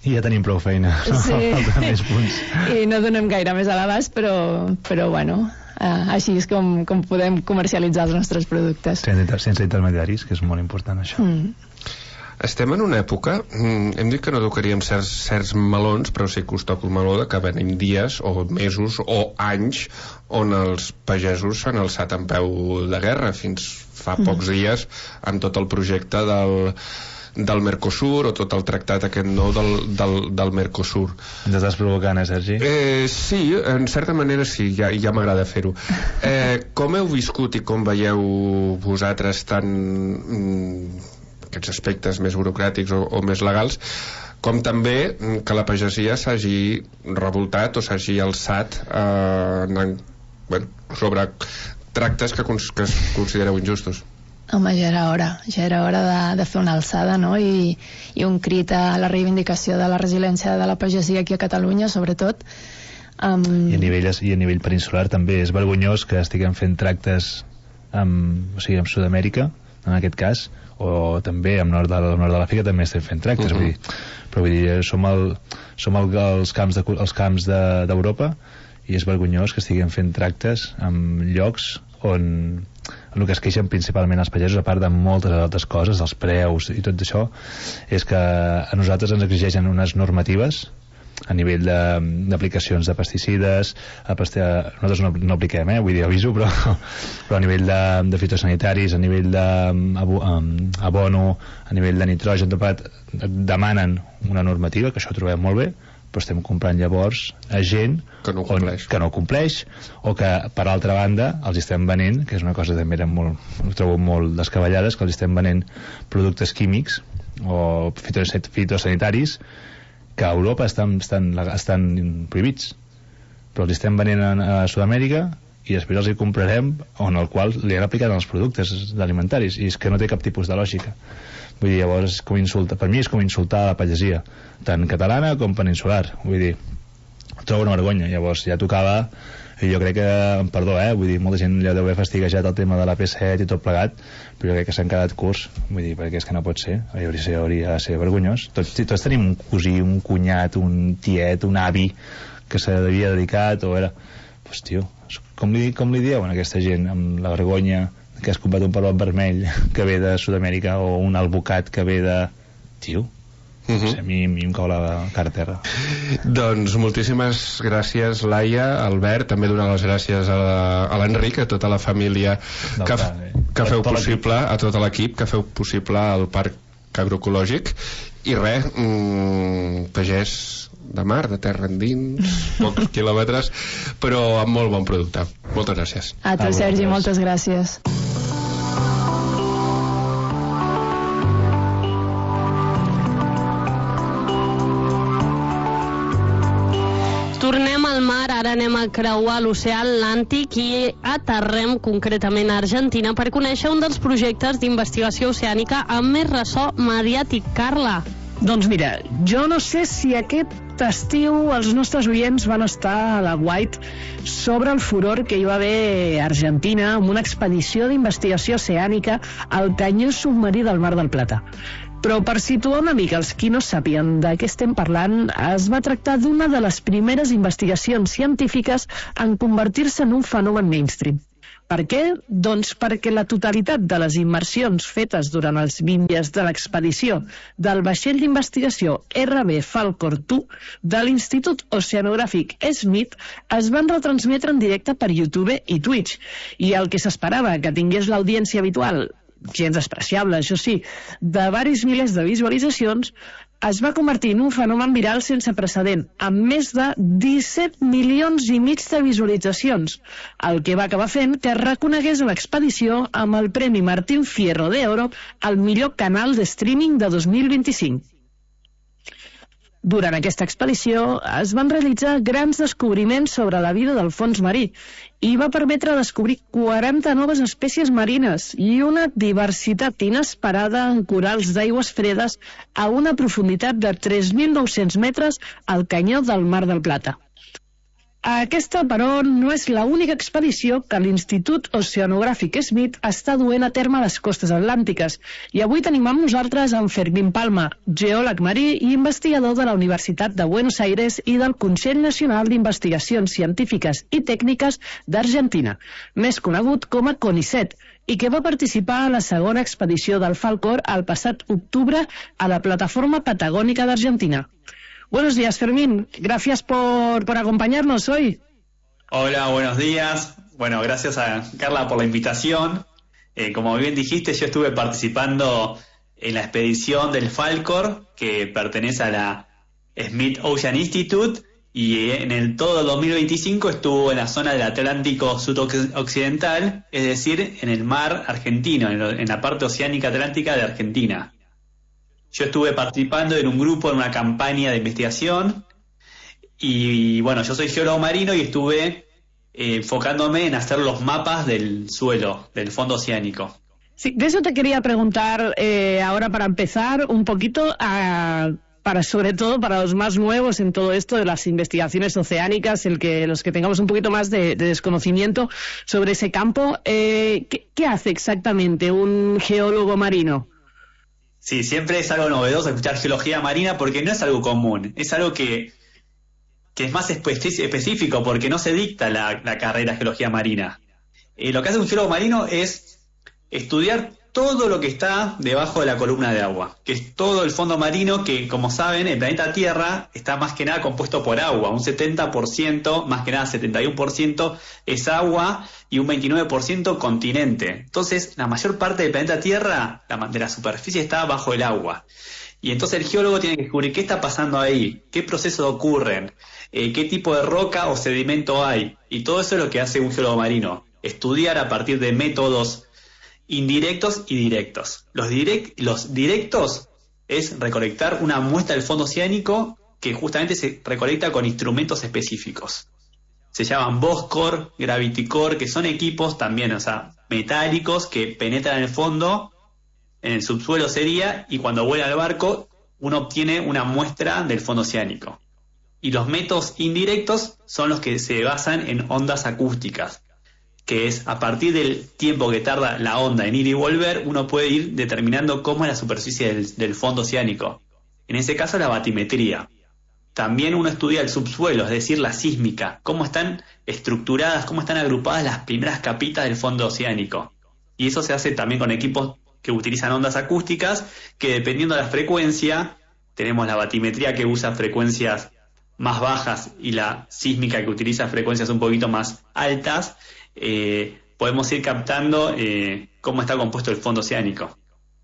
I ja tenim prou feina. Sí. Falten més punts. I no donem gaire més a l'abast, però, però bueno, eh, així és com, com podem comercialitzar els nostres productes. Sense, sense intermediaris, que és molt important això. Mm. Estem en una època, hem dit que no tocaríem certs, certs melons, però sí que us toca el meló de que venim dies o mesos o anys on els pagesos s'han alçat en peu de guerra. Fins fa mm. pocs dies, amb tot el projecte del, del Mercosur o tot el tractat aquest nou del, del, del Mercosur. Ens estàs provocant, eh, Sergi? Eh, sí, en certa manera sí, ja, ja m'agrada fer-ho. Eh, com heu viscut i com veieu vosaltres tan... Mm, aquests aspectes més burocràtics o, o més legals, com també que la pagesia s'hagi revoltat o s'hagi alçat eh, en, bueno, sobre tractes que, que es considereu injustos? Home, ja era hora, ja era hora de, de fer una alçada, no? I, i un crit a la reivindicació de la resiliència de la pagesia aquí a Catalunya, sobretot. Um... I, a nivell, I a nivell peninsular també és vergonyós que estiguem fent tractes amb, o sigui, amb Sud-amèrica, en aquest cas, o també amb nord de, nord de l'Àfrica també estem fent tractes, uh -huh. vull dir, però vull dir, som, el, som el, els camps de, els camps de, d'Europa, i és vergonyós que estiguem fent tractes en llocs on en el que es queixen principalment els pagesos, a part de moltes altres coses, dels preus i tot això, és que a nosaltres ens exigeixen unes normatives a nivell d'aplicacions de, de pesticides, a pasti... nosaltres no, no apliquem, eh? Vull dir, aviso, però, però a nivell de, de fitosanitaris, a nivell d'abono, a nivell de nitrogen, topat, demanen una normativa, que això ho trobem molt bé, però estem comprant llavors a gent que no compleix, on, que no compleix o que, per altra banda, els estem venent, que és una cosa també molt, ho trobo molt descabellades, que els estem venent productes químics o fitosanitaris que a Europa estan, estan, estan prohibits, però els estem venent a, a Sud-amèrica i després els hi comprarem on el qual li han aplicat els productes alimentaris, i és que no té cap tipus de lògica. Vull dir, llavors, com insulta, per mi és com insultar la pagesia, tant catalana com peninsular. Vull dir, trobo una vergonya. Llavors ja tocava, i jo crec que, perdó, eh, vull dir, molta gent ja deu haver fastiguejat el tema de la P set i tot plegat, però jo crec que s'han quedat curts, vull dir, perquè és que no pot ser, hauria, ser, hauria de ser vergonyós. Tots, tots tenim un cosí, un cunyat, un tiet, un avi que s'havia dedicat, o era... Pues, tio, com li, com li dieu a aquesta gent amb la vergonya que has comprat un pebrot vermell que ve de Sud-amèrica o un albocat que ve de... Tio, Uh -huh. a mi, a mi em cau la cara a terra. Doncs moltíssimes gràcies, Laia, Albert, també donar les gràcies a l'Enric, a tota la família que, que feu possible, a tot l'equip que feu possible el Parc Agroecològic. I res, mmm, pagès de mar, de terra endins, pocs quilòmetres, però amb molt bon producte. Moltes gràcies. A tu, Sergi, moltes gràcies. Tornem al mar, ara anem a creuar l'oceà Atlàntic i aterrem concretament a Argentina per conèixer un dels projectes d'investigació oceànica amb més ressò mediàtic. Carla. Doncs mira, jo no sé si aquest estiu els nostres oients van estar a la White sobre el furor que hi va haver a Argentina amb una expedició d'investigació oceànica al canyó submarí del Mar del Plata. Però per situar una mica els qui no sàpien de què estem parlant, es va tractar d'una de les primeres investigacions científiques en convertir-se en un fenomen mainstream. Per què? Doncs perquè la totalitat de les immersions fetes durant els vint dies de l'expedició del vaixell d'investigació R B Falcor dos de l'Institut Oceanogràfic Smith es van retransmetre en directe per YouTube i Twitch. I el que s'esperava que tingués l'audiència habitual, gens despreciable, això sí, de varis milers de visualitzacions, es va convertir en un fenomen viral sense precedent, amb més de disset milions i mig de visualitzacions, el que va acabar fent que reconegués l'expedició amb el Premi Martín Fierro de Oro al millor canal de streaming de dos mil vint-i-cinc. Durant aquesta expedició es van realitzar grans descobriments sobre la vida del fons marí i va permetre descobrir quaranta noves espècies marines i una diversitat inesperada en corals d'aigües fredes a una profunditat de tres mil nou-cents metres al canyó del Mar del Plata. Aquesta, però, no és l'única expedició que l'Institut Oceanogràfic Smith està duent a terme a les costes atlàntiques. I avui tenim amb nosaltres en Fermín Palma, geòleg marí i investigador de la Universitat de Buenos Aires i del Consell Nacional d'Investigacions Científiques i Tècniques d'Argentina, més conegut com a CONICET, i que va participar a la segona expedició del Falcor el passat octubre a la plataforma patagónica d'Argentina. Buenos días, Fermín. Gracias por, por acompañarnos hoy. Hola, buenos días. Bueno, gracias a Carla por la invitación. Eh, como bien dijiste, yo estuve participando en la expedición del Falcor, que pertenece a la Smith Ocean Institute, y en el todo el dos mil veinticinco estuvo en la zona del Atlántico Sudoccidental, es decir, en el mar argentino, en, lo, en la parte oceánica atlántica de Argentina. Yo estuve participando en un grupo, en una campaña de investigación, y bueno, yo soy geólogo marino y estuve eh, enfocándome en hacer los mapas del suelo, del fondo oceánico. Sí, de eso te quería preguntar eh, ahora para empezar un poquito, a, para sobre todo para los más nuevos en todo esto de las investigaciones oceánicas, el que los que tengamos un poquito más de, de desconocimiento sobre ese campo. Eh, ¿qué, ¿Qué hace exactamente un geólogo marino? Sí, siempre es algo novedoso escuchar geología marina porque no es algo común, es algo que, que es más espe- específico porque no se dicta la, la carrera de geología marina. Eh, lo que hace un geólogo marino es estudiar todo lo que está debajo de la columna de agua, que es todo el fondo marino que, como saben, el planeta Tierra está más que nada compuesto por agua, un setenta por ciento, más que nada setenta y uno por ciento es agua y un veintinueve por ciento continente. Entonces, la mayor parte del planeta Tierra, la, de la superficie, está bajo el agua. Y entonces el geólogo tiene que descubrir qué está pasando ahí, qué procesos ocurren, eh, qué tipo de roca o sedimento hay. Y todo eso es lo que hace un geólogo marino, estudiar a partir de métodos indirectos y directos. Los, direct, los directos es recolectar una muestra del fondo oceánico que justamente se recolecta con instrumentos específicos. Se llaman Boscore, Gravity Core, que son equipos también, o sea, metálicos que penetran en el fondo, en el subsuelo sería, y cuando vuela el barco uno obtiene una muestra del fondo oceánico. Y los métodos indirectos son los que se basan en ondas acústicas, que es a partir del tiempo que tarda la onda en ir y volver, uno puede ir determinando cómo es la superficie del, del fondo oceánico. En ese caso, la batimetría. También uno estudia el subsuelo, es decir, la sísmica, cómo están estructuradas, cómo están agrupadas las primeras capitas del fondo oceánico. Y eso se hace también con equipos que utilizan ondas acústicas, que dependiendo de la frecuencia, tenemos la batimetría que usa frecuencias más bajas y la sísmica que utiliza frecuencias un poquito más altas. Eh, podemos ir captando eh, cómo está compuesto el fondo oceánico.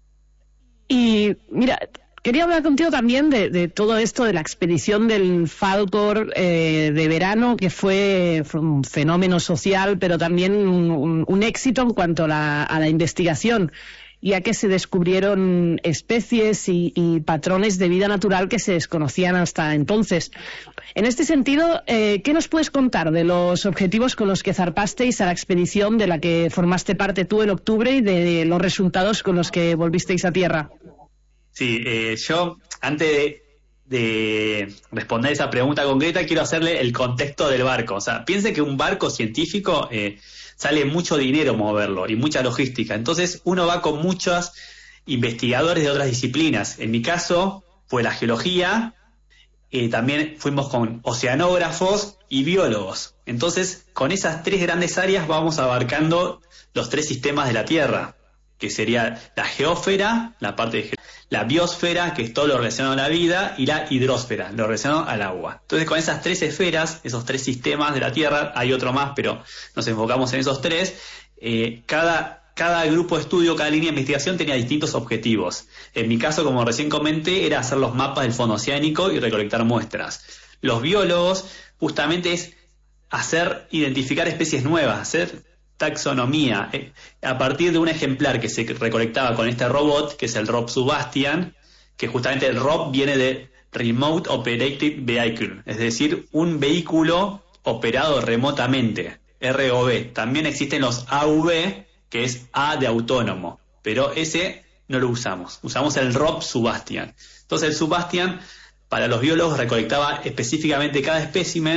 Y mira, quería hablar contigo también de, de todo esto de la expedición del Falcor eh, de verano, que fue, fue un fenómeno social, pero también un, un, un éxito en cuanto a la, a la investigación, ya que se descubrieron especies y, y patrones de vida natural que se desconocían hasta entonces. En este sentido, eh, ¿qué nos puedes contar de los objetivos con los que zarpasteis a la expedición de la que formaste parte tú en octubre y de los resultados con los que volvisteis a tierra? Sí, eh, yo antes de, de responder esa pregunta concreta quiero hacerle el contexto del barco. O sea, piense que un barco científico eh, sale mucho dinero moverlo y mucha logística. Entonces uno va con muchos investigadores de otras disciplinas. En mi caso fue la geología, eh, también fuimos con oceanógrafos y biólogos. Entonces con esas tres grandes áreas vamos abarcando los tres sistemas de la Tierra, que sería la geósfera, la parte de ge- la biosfera, que es todo lo relacionado a la vida, y la hidrósfera, lo relacionado al agua. Entonces, con esas tres esferas, esos tres sistemas de la Tierra, hay otro más, pero nos enfocamos en esos tres, eh, cada, cada grupo de estudio, cada línea de investigación tenía distintos objetivos. En mi caso, como recién comenté, era hacer los mapas del fondo oceánico y recolectar muestras. Los biólogos, justamente, es hacer, identificar especies nuevas, hacer taxonomía, eh, a partir de un ejemplar que se recolectaba con este robot, que es el Rob Subastian, que justamente el Rob viene de Remote Operated Vehicle, es decir, un vehículo operado remotamente, R O V. También existen los A V, que es A de autónomo, pero ese no lo usamos, usamos el Rob Subastian. Entonces el Subastian, para los biólogos, recolectaba específicamente cada espécimen,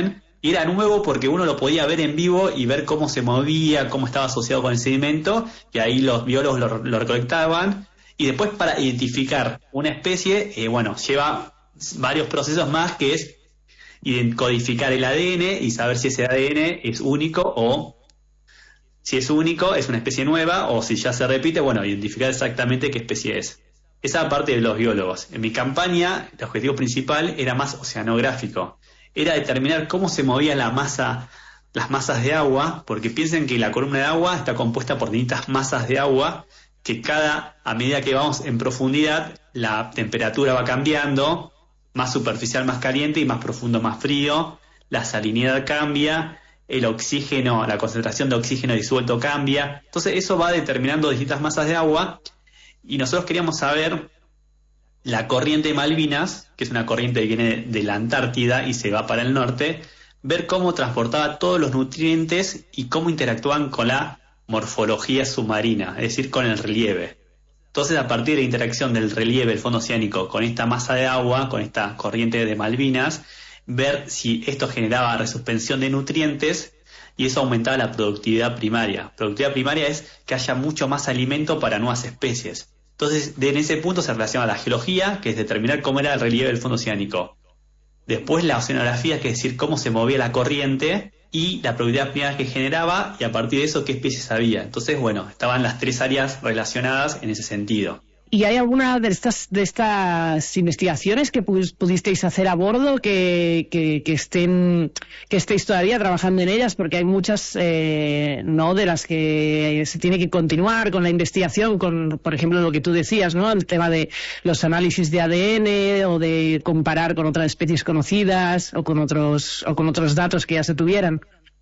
Y era nuevo porque uno lo podía ver en vivo y ver cómo se movía, cómo estaba asociado con el sedimento, y ahí los biólogos lo, lo recolectaban. Y después, para identificar una especie, eh, bueno, lleva varios procesos más, que es codificar el A D N y saber si ese A D N es único, o si es único, es una especie nueva, o si ya se repite, bueno, identificar exactamente qué especie es. Esa parte de los biólogos. En mi campaña, el objetivo principal era más oceanográfico. Era determinar cómo se movía la masa, las masas de agua, porque piensen que la columna de agua está compuesta por distintas masas de agua, que cada, a medida que vamos en profundidad, la temperatura va cambiando, más superficial más caliente y más profundo más frío, la salinidad cambia, el oxígeno, la concentración de oxígeno disuelto cambia. Entonces eso va determinando distintas masas de agua, y nosotros queríamos saber la corriente de Malvinas, que es una corriente que viene de la Antártida y se va para el norte, ver cómo transportaba todos los nutrientes y cómo interactuaban con la morfología submarina, es decir, con el relieve. Entonces, a partir de la interacción del relieve del fondo oceánico con esta masa de agua, con esta corriente de Malvinas, ver si esto generaba resuspensión de nutrientes, y eso aumentaba la productividad primaria. Productividad primaria es que haya mucho más alimento para nuevas especies. Entonces, de, en ese punto se relaciona la geología, que es determinar cómo era el relieve del fondo oceánico. Después la oceanografía, que es decir, cómo se movía la corriente, y la productividad primaria que generaba, y a partir de eso qué especies había. Entonces, bueno, estaban las tres áreas relacionadas en ese sentido. ¿Y hay alguna de estas de estas investigaciones que pudisteis hacer a bordo que, que, que estén que estéis todavía trabajando en ellas? Porque hay muchas eh, no de las que se tiene que continuar con la investigación, con, por ejemplo, lo que tú decías, ¿no? El tema de los análisis de A D N, o de comparar con otras especies conocidas, o con otros o con otros datos que ya se tuvieran.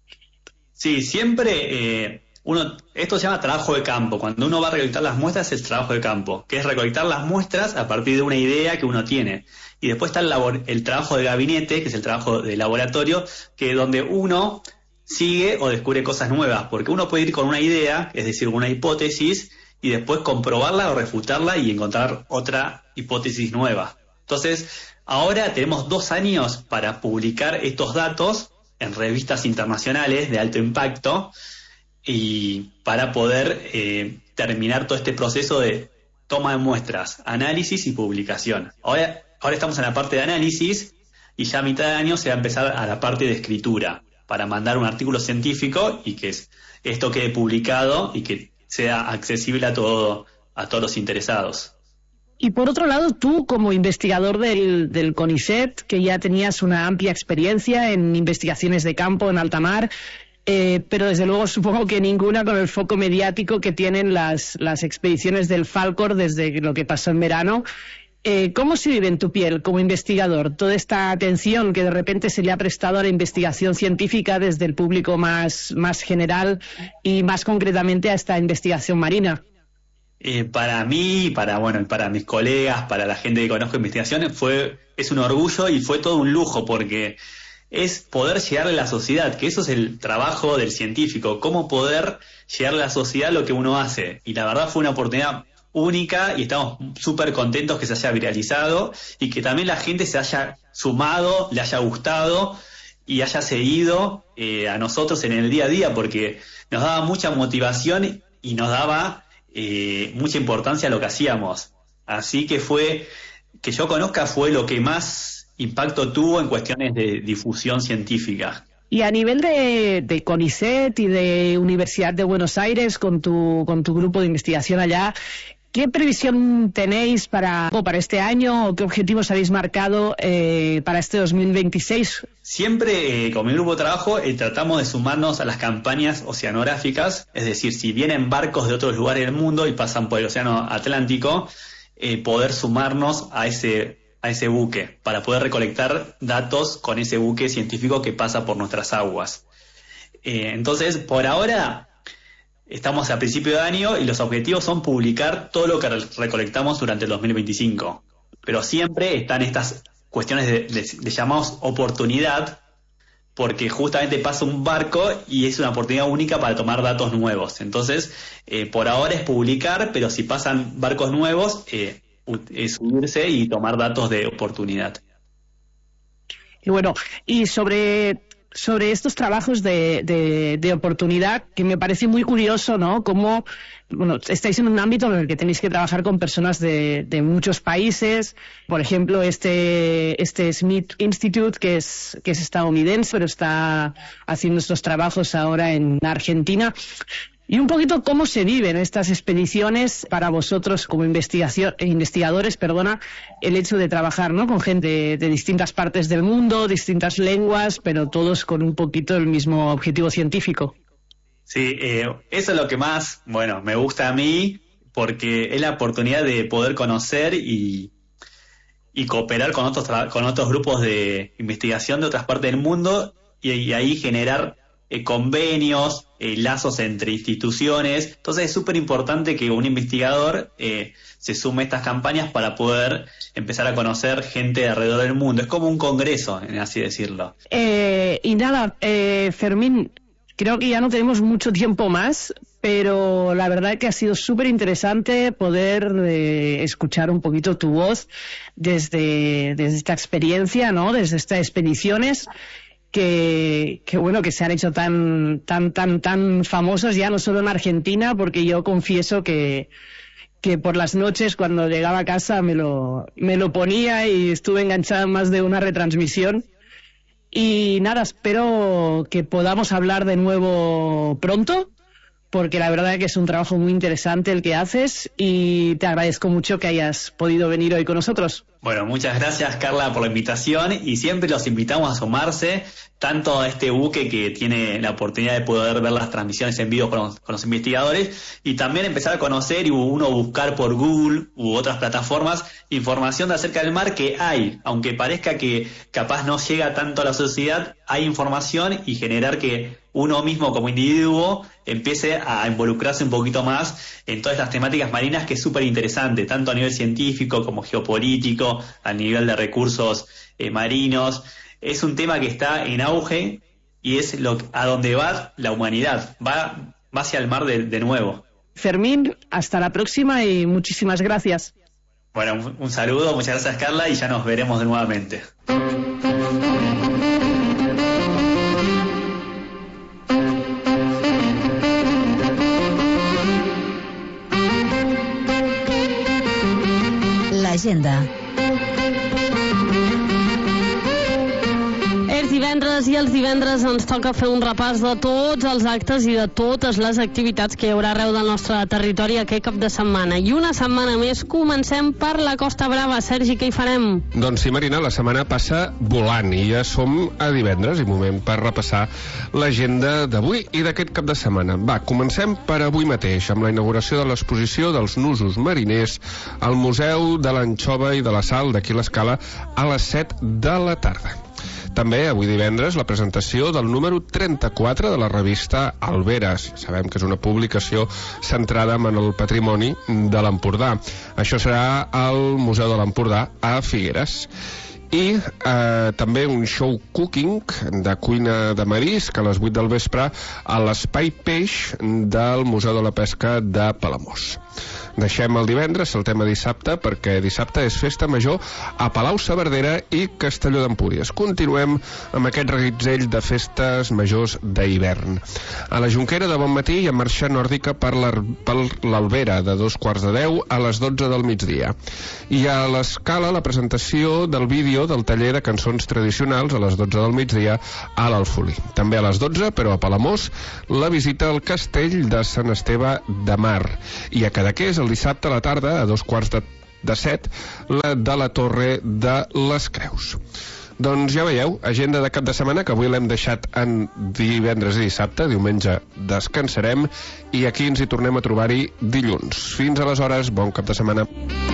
Sí, siempre eh... Uno, esto se llama trabajo de campo. Cuando uno va a recolectar las muestras, es el trabajo de campo, que es recolectar las muestras a partir de una idea que uno tiene. Y después está el, labor, el trabajo de gabinete, que es el trabajo de laboratorio, que es donde uno sigue o descubre cosas nuevas, porque uno puede ir con una idea, es decir, una hipótesis, y después comprobarla o refutarla y encontrar otra hipótesis nueva. Entonces, ahora tenemos dos años para publicar estos datos en revistas internacionales de alto impacto, y para poder eh, terminar todo este proceso de toma de muestras, análisis y publicación. Ahora, ahora estamos en la parte de análisis, y ya a mitad de año se va a empezar a la parte de escritura, para mandar un artículo científico y que es, esto quede publicado y que sea accesible a, todo, a todos los interesados. Y por otro lado, tú como investigador del, del CONICET, que ya tenías una amplia experiencia en investigaciones de campo en alta mar, Eh, pero desde luego supongo que ninguna con el foco mediático que tienen las, las expediciones del Falkor desde lo que pasó en verano. Eh, ¿Cómo se vive en tu piel como investigador toda esta atención que de repente se le ha prestado a la investigación científica desde el público más, más general y más concretamente a esta investigación marina? Eh, para mí, para bueno, para mis colegas, para la gente que conozco investigaciones, fue, es un orgullo y fue todo un lujo, porque es poder llegarle a la sociedad, que eso es el trabajo del científico, cómo poder llegarle a la sociedad lo que uno hace. Y la verdad fue una oportunidad única y estamos súper contentos que se haya viralizado y que también la gente se haya sumado, le haya gustado y haya seguido eh, a nosotros en el día a día, porque nos daba mucha motivación y nos daba eh, mucha importancia a lo que hacíamos. Así que fue, que yo conozca, fue lo que más impacto tuvo en cuestiones de difusión científica. Y a nivel de, de CONICET y de Universidad de Buenos Aires, con tu, con tu grupo de investigación allá, ¿qué previsión tenéis para, para este año o qué objetivos habéis marcado eh, para este dos mil veintiséis? Siempre eh, con mi grupo de trabajo eh, tratamos de sumarnos a las campañas oceanográficas, es decir, si vienen barcos de otros lugares del mundo y pasan por el Océano Atlántico, eh, poder sumarnos a ese a ese buque, para poder recolectar datos con ese buque científico que pasa por nuestras aguas. Eh, entonces, por ahora, estamos a principio de año y los objetivos son publicar todo lo que recolectamos durante el dos mil veinticinco. Pero siempre están estas cuestiones de, de, de llamados oportunidad, porque justamente pasa un barco y es una oportunidad única para tomar datos nuevos. Entonces, eh, por ahora es publicar, pero si pasan barcos nuevos, eh, es subirse y tomar datos de oportunidad. Y bueno, y sobre sobre estos trabajos de, de, de oportunidad, que me parece muy curioso, ¿no? Cómo, bueno, estáis en un ámbito en el que tenéis que trabajar con personas de, de muchos países. Por ejemplo, este, este Smith Institute, que es, que es estadounidense, pero está haciendo estos trabajos ahora en Argentina. Y un poquito cómo se viven estas expediciones para vosotros como investigación, investigadores, perdona, el hecho de trabajar, ¿no?, con gente de, de distintas partes del mundo, distintas lenguas, pero todos con un poquito el mismo objetivo científico. Sí, eh, eso es lo que más, bueno, me gusta a mí, porque es la oportunidad de poder conocer y, y cooperar con otros, con otros grupos de investigación de otras partes del mundo y, y ahí generar eh, convenios, eh, lazos entre instituciones. Entonces es súper importante que un investigador eh, se sume a estas campañas para poder empezar a conocer gente de alrededor del mundo. Es como un congreso, así decirlo. Eh, y nada, eh, Fermín, creo que ya no tenemos mucho tiempo más, pero la verdad que ha sido súper interesante poder eh, escuchar un poquito tu voz desde, desde esta experiencia, ¿no?, desde estas expediciones que, que bueno, que se han hecho tan, tan, tan, tan famosas ya no solo en Argentina, porque yo confieso que que por las noches cuando llegaba a casa me lo, me lo ponía y estuve enganchada en más de una retransmisión. Y nada, espero que podamos hablar de nuevo pronto, porque la verdad es que es un trabajo muy interesante el que haces y te agradezco mucho que hayas podido venir hoy con nosotros. Bueno, muchas gracias, Carla, por la invitación y siempre los invitamos a sumarse tanto a este buque que tiene la oportunidad de poder ver las transmisiones en vivo con los, con los investigadores y también empezar a conocer y uno buscar por Google u otras plataformas información de acerca del mar que hay, aunque parezca que capaz no llega tanto a la sociedad, hay información y generar que uno mismo como individuo empiece a involucrarse un poquito más en todas estas temáticas marinas que es súper interesante, tanto a nivel científico como geopolítico, a nivel de recursos eh, marinos. Es un tema que está en auge y es lo a donde va la humanidad, va, va hacia el mar de, de nuevo. Fermín, hasta la próxima y muchísimas gracias. Bueno, un, un saludo, muchas gracias, Carla, y ya nos veremos de nuevamente. L'agenda. És divendres i els divendres ens toca fer un repàs de tots els actes i de totes les activitats que hi haurà arreu del nostre territori aquest cap de setmana. I una setmana més comencem per la Costa Brava. Sergi, què hi farem? Doncs sí, Marina, la setmana passa volant i ja som a divendres i moment per repassar l'agenda d'avui i d'aquest cap de setmana. Va, comencem per avui mateix amb la inauguració de l'exposició dels nusos mariners al Museu de l'Anxova i de la Sal d'aquí l'Escala a les set de la tarda. També, avui divendres, la presentació del número trenta-quatre de la revista Alberes. Sabem que és una publicació centrada en el patrimoni de l'Empordà. Això serà al Museu de l'Empordà a Figueres. I eh, també un show cooking de cuina de marisc a les vuit del vespre a l'Espai Peix del Museu de la Pesca de Palamós. Deixem el divendres, saltem a dissabte, perquè dissabte és festa major a Palau-saverdera i Castelló d'Empúries. Continuem amb aquest reguitzell de festes majors d'hivern. A la Jonquera de bon matí hi ha marxa nòrdica per l'Albera de dos quarts de deu a les dotze del migdia. I a l'Escala la presentació del vídeo del taller de cançons tradicionals a les dotze del migdia a l'Alfolí. També a les dotze, però a Palamós, la visita al castell de Sant Esteve de Mar. I a Cadaqués, el dissabte a la tarda, a dos quarts de, de set, la de la Torre de les Creus. Doncs ja veieu, agenda de cap de setmana, que avui l'hem deixat en divendres i dissabte, diumenge descansarem, i aquí ens hi tornem a trobar-hi dilluns. Fins aleshores, bon cap de setmana.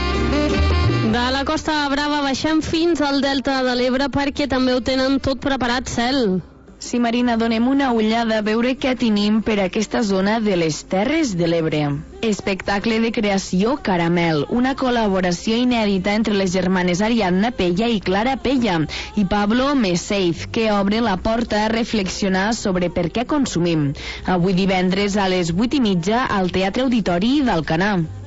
De la Costa Brava baixem fins al Delta de l'Ebre perquè també ho tenen tot preparat, Cel. Sí, Marina, donem una ullada a veure què tenim per aquesta zona de les Terres de l'Ebre. Espectacle de creació Caramel, una col·laboració inèdita entre les germanes Ariadna Pella i Clara Pella i Pablo Messeif, que obre la porta a reflexionar sobre per què consumim. Avui divendres a les vuit i mitja al Teatre Auditori d'Alcanar.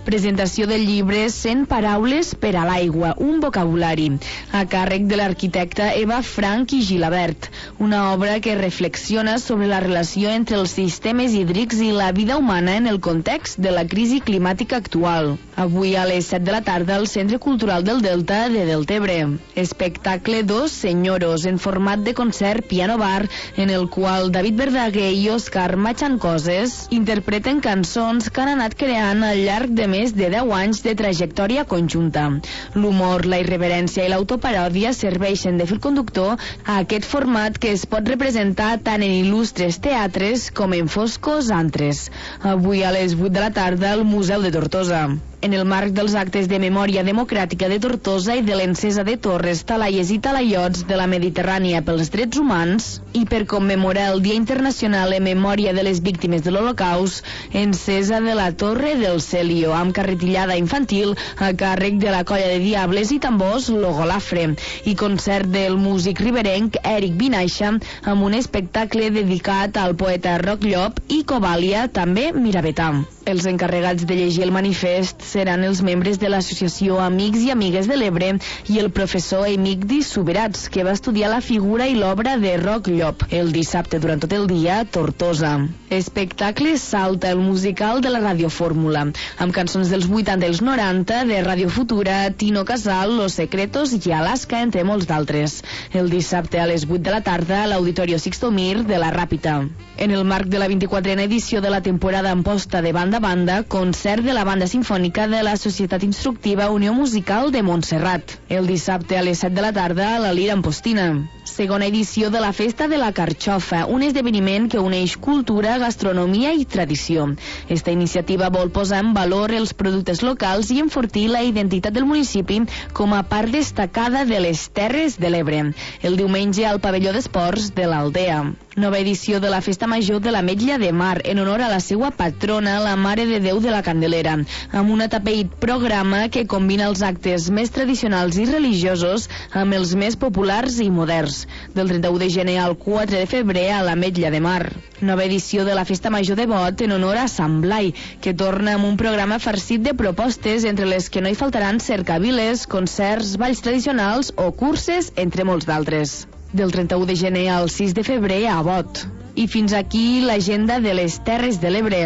Presentació del llibre cent paraules per a l'aigua, un vocabulari, a càrrec de l'arquitecta Eva Frank i Gilabert, una obra que reflexiona sobre la relació entre els sistemes hídrics i la vida humana en el context de la crisi climàtica actual. Avui a les set de la tarda al Centre Cultural del Delta de Deltebre. Espectacle Dos Senyoros, en format de concert piano-bar, en el qual David Verdaguer i Òscar Machancoses interpreten cançons que han anat creant al llarg de més de deu anys de trajectòria conjunta. L'humor, la irreverència i l'autoparòdia serveixen de fil conductor a aquest format que es pot representar tant en il·lustres teatres com en foscos antres. Avui a les vuit de la tarda al Museu de Tortosa. En el marc dels actes de memòria democràtica de Tortosa i de l'encesa de torres, talaies i talaiots de la Mediterrània pels drets humans i per commemorar el Dia Internacional en Memòria de les Víctimes de l'Holocaust, encesa de la Torre del Celio, amb carretillada infantil a càrrec de la Colla de Diables i tambors Logolafre, i concert del músic riberenc Eric Vinaixa amb un espectacle dedicat al poeta Roc Llop i Cobàlia, també miravetà. Els encarregats de llegir el manifest seran els membres de l'associació Amics i Amigues de l'Ebre i el professor Emigdi Subirats, que va estudiar la figura i l'obra de Roc Llop. El dissabte, durant tot el dia, Tortosa. Espectacle Salta, el musical de la Radiofórmula, amb cançons dels vuitanta i els noranta, de Radio Futura, Tino Casal, Los Secretos i Alaska, entre molts d'altres. El dissabte a les vuit de la tarda a l'Auditorio Sixto Mir de la Ràpita. En el marc de la vint-i-quatrena edició de la temporada Amposta de Banda a Banda, concert de la Banda Simfònica de la Societat Instructiva Unió Musical de Montserrat. El dissabte a les set de la tarda a la Lira Ampostina. Segona edició de la Festa de la Carxofa, un esdeveniment que uneix cultura, gastronomia i tradició. Esta iniciativa vol posar en valor els productes locals i enfortir la identitat del municipi com a part destacada de les Terres de l'Ebre. El diumenge al pavelló d'esports de l'Aldea. Nova edició de la Festa Major de l'Ametlla de Mar, en honor a la seva patrona, la Mare de Déu de la Candelera, amb un atapeït programa que combina els actes més tradicionals i religiosos amb els més populars i moderns. Del trenta-u de gener al quatre de febrer a l'Ametlla de Mar. Nova edició de la Festa Major de Bot en honor a Sant Blai, que torna amb un programa farcit de propostes, entre les que no hi faltaran cercaviles, concerts, balls tradicionals o curses, entre molts d'altres. Del trenta-u de gener al sis de febrer a Bot. I fins aquí l'agenda de les Terres de l'Ebre.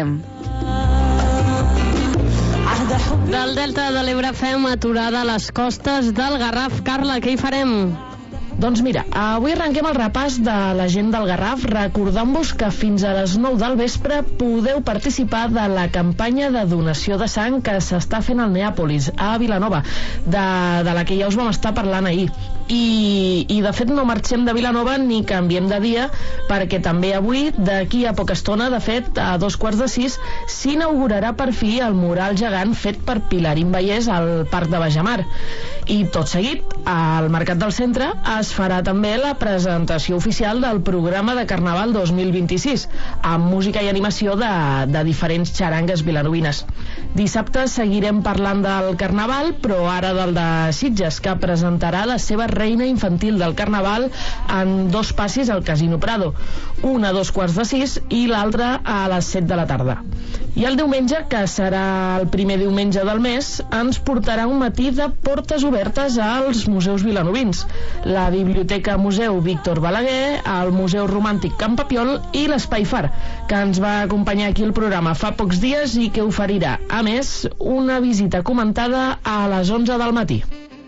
Del Delta de l'Ebre fem aturada a les costes del Garraf. Carla, què hi farem? Doncs mira, avui arrenquem el repàs de la gent del Garraf recordant-vos que fins a les nou del vespre podeu participar de la campanya de donació de sang que s'està fent al Neàpolis, a Vilanova, de, de la que ja us vam estar parlant ahir. I, i de fet no marxem de Vilanova ni canviem de dia, perquè també avui, d'aquí a poca estona, de fet a dos quarts de sis, s'inaugurarà per fi el mural gegant fet per Pilarín Vallès al Parc de Bajamar. I tot seguit, al Mercat del Centre es farà també la presentació oficial del programa de Carnaval dos mil vint-i-sis, amb música i animació de, de diferents xarangues vilanovines. Dissabte seguirem parlant del Carnaval, però ara del de Sitges, que presentarà la seva reina infantil del Carnaval en dos passis al Casino Prado, un a dos quarts de sis i l'altre a les set de la tarda. I el diumenge, que serà el primer diumenge del mes, ens portarà un matí de portes obertes als museus vilanovins. La Biblioteca Museu Víctor Balaguer, el Museu Romàntic Can Papiol i l'Espai Far, que ens va acompanyar aquí al programa fa pocs dies i que oferirà, a més, una visita comentada a les onze del matí.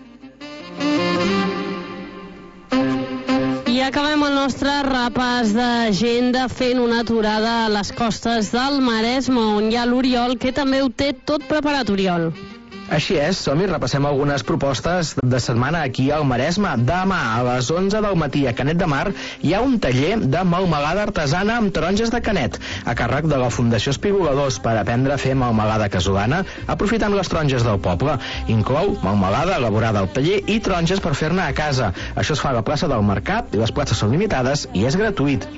I acabem el nostre repàs d'agenda fent una aturada a les costes del Maresme, on hi ha l'Oriol, que també ho té tot preparat, Oriol. Així és, som-hi, repassem algunes propostes de setmana aquí al Maresme. Demà, a les onze del matí, a Canet de Mar, hi ha un taller de melmelada artesana amb taronges de Canet, a càrrec de la Fundació Espigoladors, per aprendre a fer melmelada casolana aprofitant les taronges del poble. Inclou melmelada elaborada al taller i taronges per fer-ne a casa. Això es fa a la plaça del Mercat, i les places són limitades i és gratuït.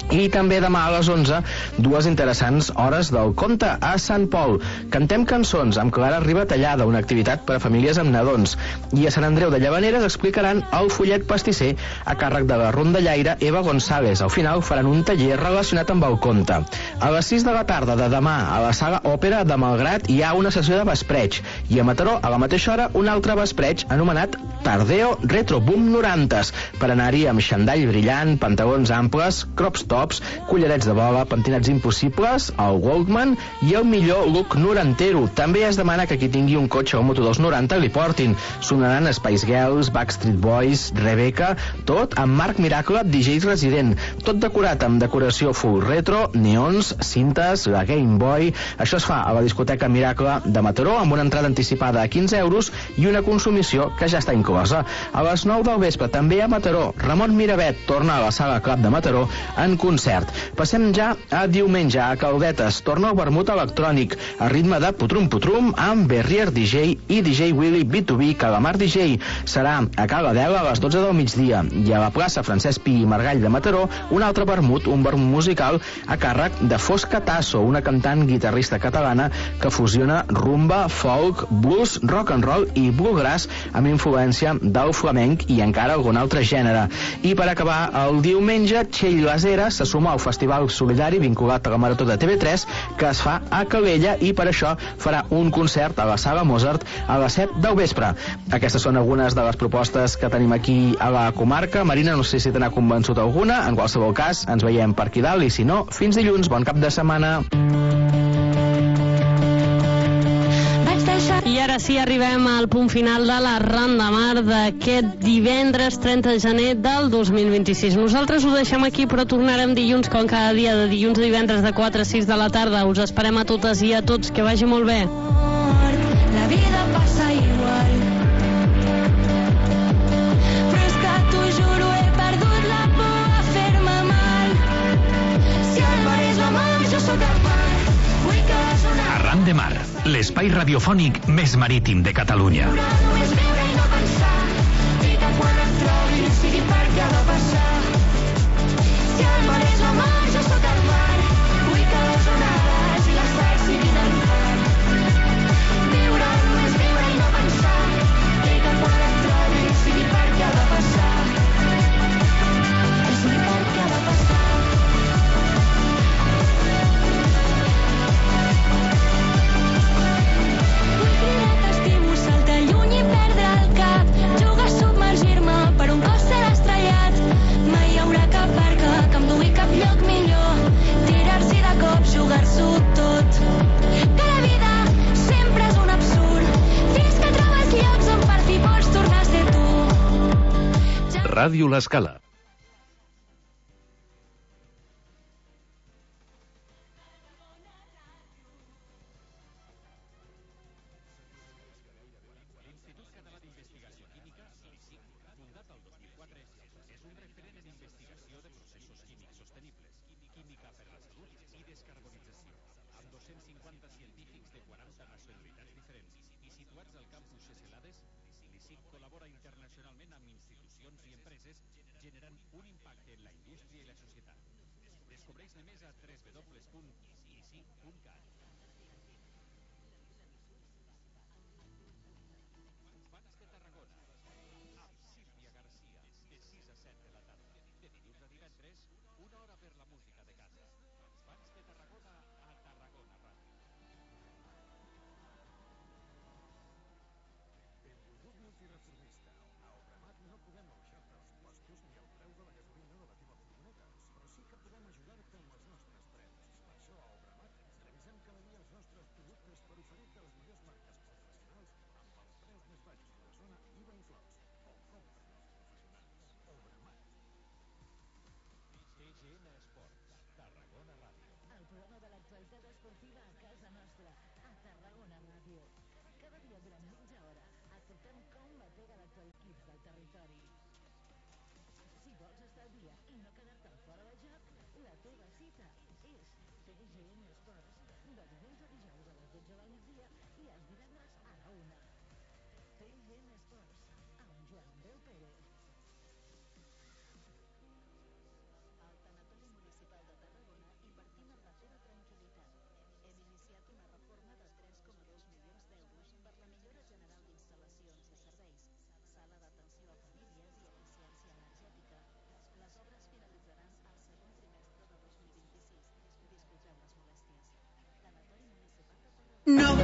I també demà a les onze, dues interessants hores del conte a Sant Pol. Cantem cançons amb Clara Riba Tallada, una activitat per a famílies amb nadons. I a Sant Andreu de Llavaneres explicaran el follet pastisser a càrrec de la rondallaire Eva González. Al final faran un taller relacionat amb el conte. A les sis de la tarda de demà, a la sala Òpera de Malgrat, hi ha una sessió de vespreig. I a Mataró, a la mateixa hora, un altre vespreig anomenat Tardeo Retro Boom norantes, per anar-hi amb xandall brillant, pantalons amples, crops tops, collarets de bola, pentinats impossibles, el Walkman i el millor look norantero. També es demana que qui tingui un cotxe o moto dels noranta li portin. Sonaran Spice Girls, Backstreet Boys, Rebecca, tot amb Marc Miracle, D J resident. Tot decorat amb decoració full retro, neons, cintes, la Game Boy. Això es fa a la discoteca Miracle de Mataró amb una entrada anticipada a quinze euros i una consumició que ja està inclosa. A les nou del vespre, també a Mataró, Ramon Miravet torna a la sala Club de Mataró en concert. Passem ja a diumenge, a Caldetes. Torna el vermut electrònic a ritme de putrum putrum amb Berrier D J i D J Willy B dos B Calamar D J. Serà a Cala Dela a les dotze del migdia i a la plaça Francesc Pi i Margall de Mataró un altre vermut, un vermut musical a càrrec de Fosca Tasso, una cantant guitarrista catalana que fusiona rumba, folk, blues, rock and roll i bluegrass amb influència del flamenc i encara algun altre gènere. I per acabar el diumenge, Txell Lasera se suma al Festival Solidari vinculat a la Marató de T V tres que es fa a Calella i per això farà un concert a la Sala Mozart a les set del vespre. Aquestes són algunes de les propostes que tenim aquí a la comarca. Marina, no sé si te n'ha convençut alguna. En qualsevol cas, ens veiem per aquí dalt i si no, fins dilluns. Bon cap de setmana. I ara sí, arribem al punt final de la Ronda Mar d'aquest divendres trenta de gener del dos mil vint-i-sis. Nosaltres ho deixem aquí, però tornarem dilluns, com cada dia, de dilluns a divendres de quatre a sis de la tarda. Us esperem a totes i a tots. Que vagi molt bé. La vida passa igual, però és que t'ho juro, he perdut la por a fer-me mal. Si el mar és la mar, jo sóc el mar. Vull que sonar. Arran de Mar, l'espai radiofònic més marítim de Catalunya. Només viure i no pensar, i que quan et trobi sigui perquè ha de passar. Si el mar és la mar, jo sóc el mar. Vull que les onades i les sals siguin el mar. Viure, només viure i no pensar, i que quan et trobi sigui perquè ha de passar. I sigui perquè ha de passar. Per un cos ser estrellat, mai hi haurà cap barca que em dugui cap lloc millor. Tirar-s'hi de cop, jugar-s'ho tot. Que la vida sempre és un absurd, fins que trobes llocs on per fi pots tornar a ser tu. Ràdio L'Escala. El tanatori municipal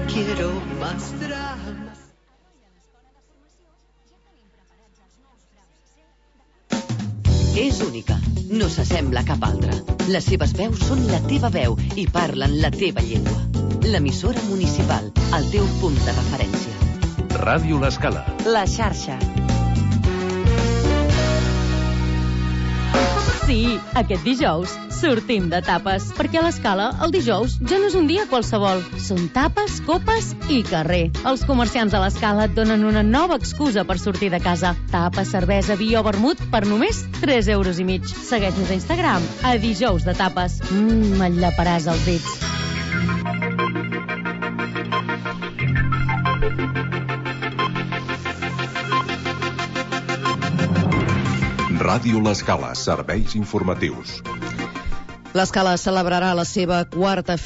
quiero más dramas. És única, no s'assembla a cap altra. Les seves veus són la teva veu i parlen la teva llengua. L'emissora municipal, el teu punt de referència. Ràdio L'Escala. La xarxa. Sí, aquest dijous sortim de tapes, perquè a l'Escala el dijous ja no és un dia qualsevol. Són tapes, copes i carrer. Els comerciants de l'Escala et donen una nova excusa per sortir de casa. Tapes, cervesa, vi o vermut per només tres euros i mig. Segueix-nos a Instagram, a dijous de tapes. Mmm, me'n llaparàs els dits. Ràdio L'Escala, serveis informatius. L'Escala celebrarà la seva quarta